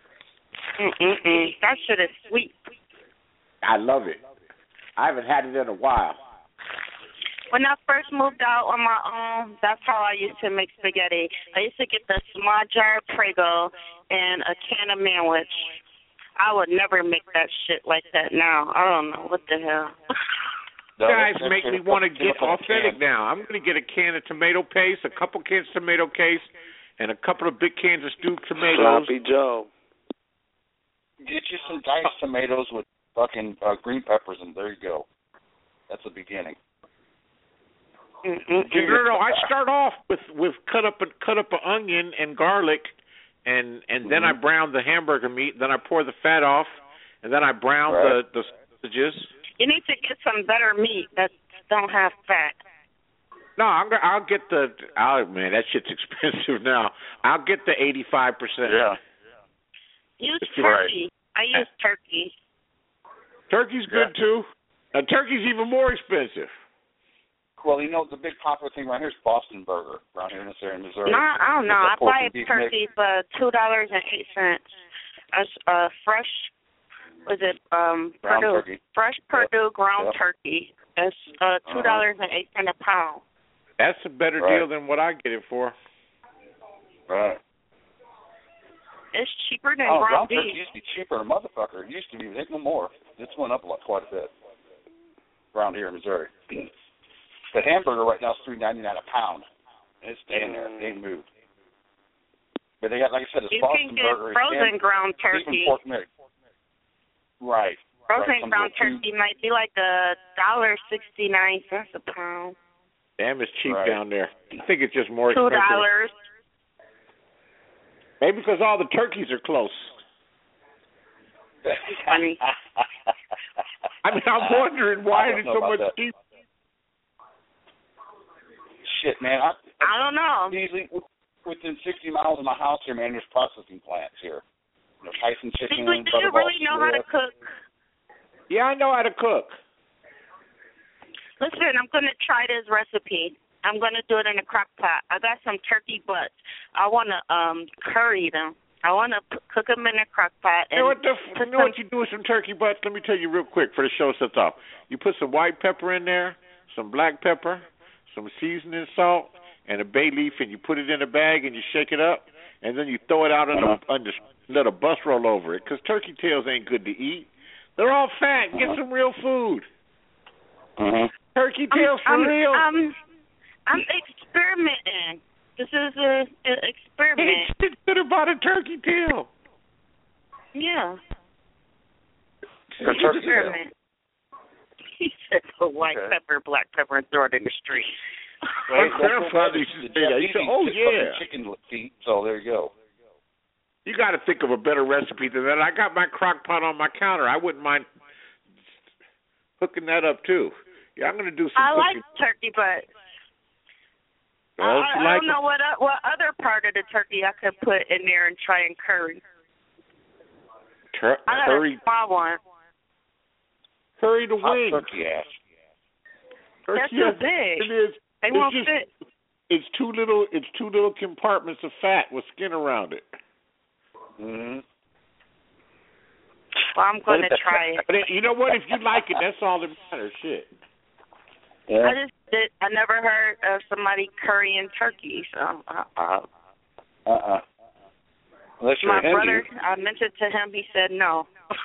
That shit is sweet. I love it. I haven't had it in a while. When I first moved out on my own, that's how I used to make spaghetti. I used to get the small jar of Prego and a can of manwich. I would never make that shit like that now. I don't know. What the hell? You guys make me want to get authentic now. I'm going to get a can of tomato paste, a couple cans of tomato paste, and a couple of big cans of stewed tomatoes. Sloppy Joe. Get you some diced tomatoes with fucking green peppers, and there you go. That's the beginning. No. I start off with cut up an onion and garlic, and then I brown the hamburger meat. Then I pour the fat off, and then I brown the sausages. You need to get some better meat that don't have fat. No, I'll get man, that shit's expensive now. I'll get the 85%. Yeah. Use turkey. I use turkey. Turkey's good too. Turkey's even more expensive. Well, you know, the big popular thing around here is Boston Burger, around here in this area in Missouri. No, I don't know. I buy a turkey for $2.08. Fresh, was it Purdue? Turkey. Fresh Purdue ground turkey. It's $2.08 a pound. That's a better deal than what I get it for. Right. It's cheaper than ground beef. Turkey used to be cheaper than a motherfucker. It used to be. It ain't no more. It's went up quite a bit around here in Missouri. The hamburger right now is $3.99 a pound. And it's staying there. They ain't moved. But they got, like I said, it's Boston Burger. You can get frozen ground turkey. Right. Frozen ground turkey might be like $1.69 a pound. Damn, it's cheap down there. I think it's just more expensive. $2. Maybe because all the turkeys are close. Funny. I mean, I'm wondering why it's so much cheaper. Shit, man. I don't know. Easily within 60 miles of my house here, man, there's processing plants here. There's Tyson chicken. Do you really know how to cook? Yeah, I know how to cook. Listen, I'm going to try this recipe. I'm going to do it in a crock pot. I got some turkey butts. I want to curry them. I want to cook them in a crock pot. You know what you do with some turkey butts? Let me tell you real quick for the show sets off. You put some white pepper in there, some black pepper, some seasoning salt, and a bay leaf, and you put it in a bag and you shake it up, and then you throw it out let a bus roll over it, because turkey tails ain't good to eat. They're all fat. Get some real food. Turkey tails for real. I'm experimenting. This is an experiment. It's good about a turkey tail. Yeah. Experiment. He said the white pepper, black pepper, and throw it in the street. My grandfather used to say that. He said, "Oh yeah, chicken feet." So there you go. You got to think of a better recipe than that. I got my crock pot on my counter. I wouldn't mind hooking that up too. Yeah, I'm going to do some. I cooking. like turkey, but well, I don't know what other part of the turkey I could put in there and try and curry. I got curry. A small one. Curry the wing. Turkey ass. That's too big. It is. They won't fit. It's two little compartments of fat with skin around it. Mhm. Well, I'm going to try it. But you know what? If you like it, that's all that matters. Shit. Yeah. I never heard of somebody currying turkey, so Unless you're my Hindu. brother, I mentioned to him, he said no.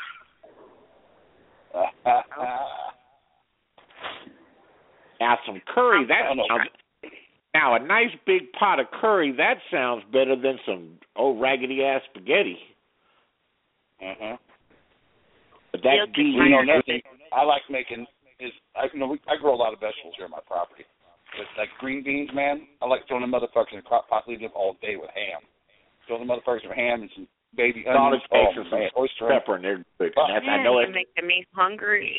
Now some curry, now a nice big pot of curry, that sounds better than some old raggedy ass spaghetti. But that's deep. You know, nothing I like making is I grow a lot of vegetables here on my property. But like green beans, man, I like throwing them motherfuckers in a crock pot, leaving them all day with ham. Throwing the motherfuckers with ham and some baby onions, oyster pepper, and they're good. I know it's making me hungry.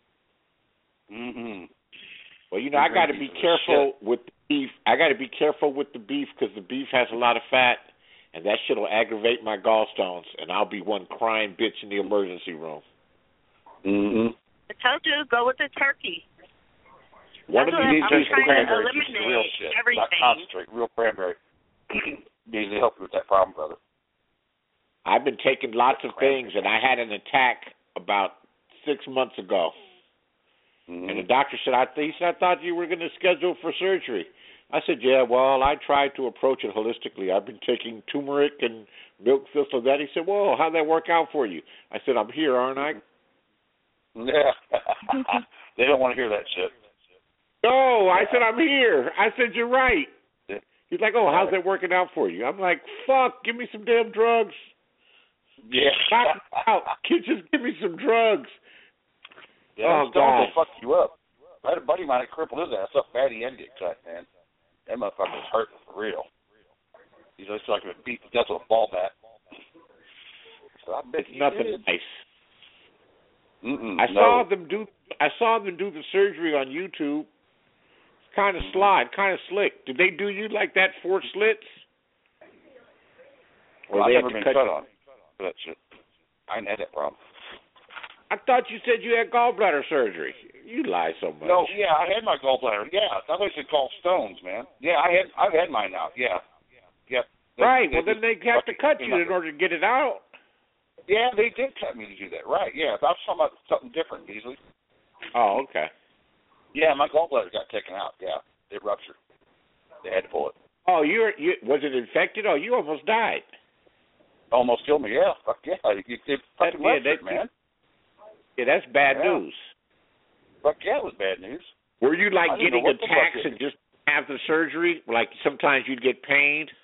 Well, you know, I got to be careful with the beef. I got to be careful with the beef because the beef has a lot of fat, and that shit will aggravate my gallstones, and I'll be one crying bitch in the emergency room. Mm-hmm. I told you, go with the turkey. One of these just cranberry juice, the real shit, everything. not concentrate, real cranberry. Needs to help you with that problem, brother. I've been taking lots of things, and I had an attack about 6 months ago. Mm-hmm. And the doctor said, I thought you were going to schedule for surgery. I said, yeah, well, I tried to approach it holistically. I've been taking turmeric and milk thistle that. He said, well, how'd that work out for you? I said, I'm here, aren't I? Yeah. They don't want to hear that shit. No, I said, I'm here. I said, you're right. He's like, oh, how's that working out for you? I'm like, fuck, give me some damn drugs. Yeah. Knock me out. Just give me some drugs. Yeah, don't fuck you up. I had a buddy of mine that crippled his ass up bad. He had to get cut, man. That motherfucker was hurting for real. He's just like a beat to death with a ball bat. So I bet it's nothing nice. I saw them do the surgery on YouTube. Kind of sly, kind of slick. Did they do you like that, 4 slits? Well, I've never been cut on for that shit. I ain't had that problem. I thought you said you had gallbladder surgery. You lie so much. No, yeah, I had my gallbladder. Yeah, I thought they said gallstones, man. Yeah, I've had mine out. Yeah. Right. Well, then they have to cut you in order to get it out. Yeah, they did cut me to do that. Right. Yeah, I was talking about something different, Beasley. Oh, okay. Yeah, my gallbladder got taken out. Yeah, it ruptured. They had to pull it. Oh, you was it infected? Oh, you almost died. Almost killed me. Yeah, fuck yeah. It fucking ruptured, man. Yeah, that's bad news. Fuck yeah, it was bad news. Were you like getting attacks and just have the surgery? Like sometimes you'd get pained?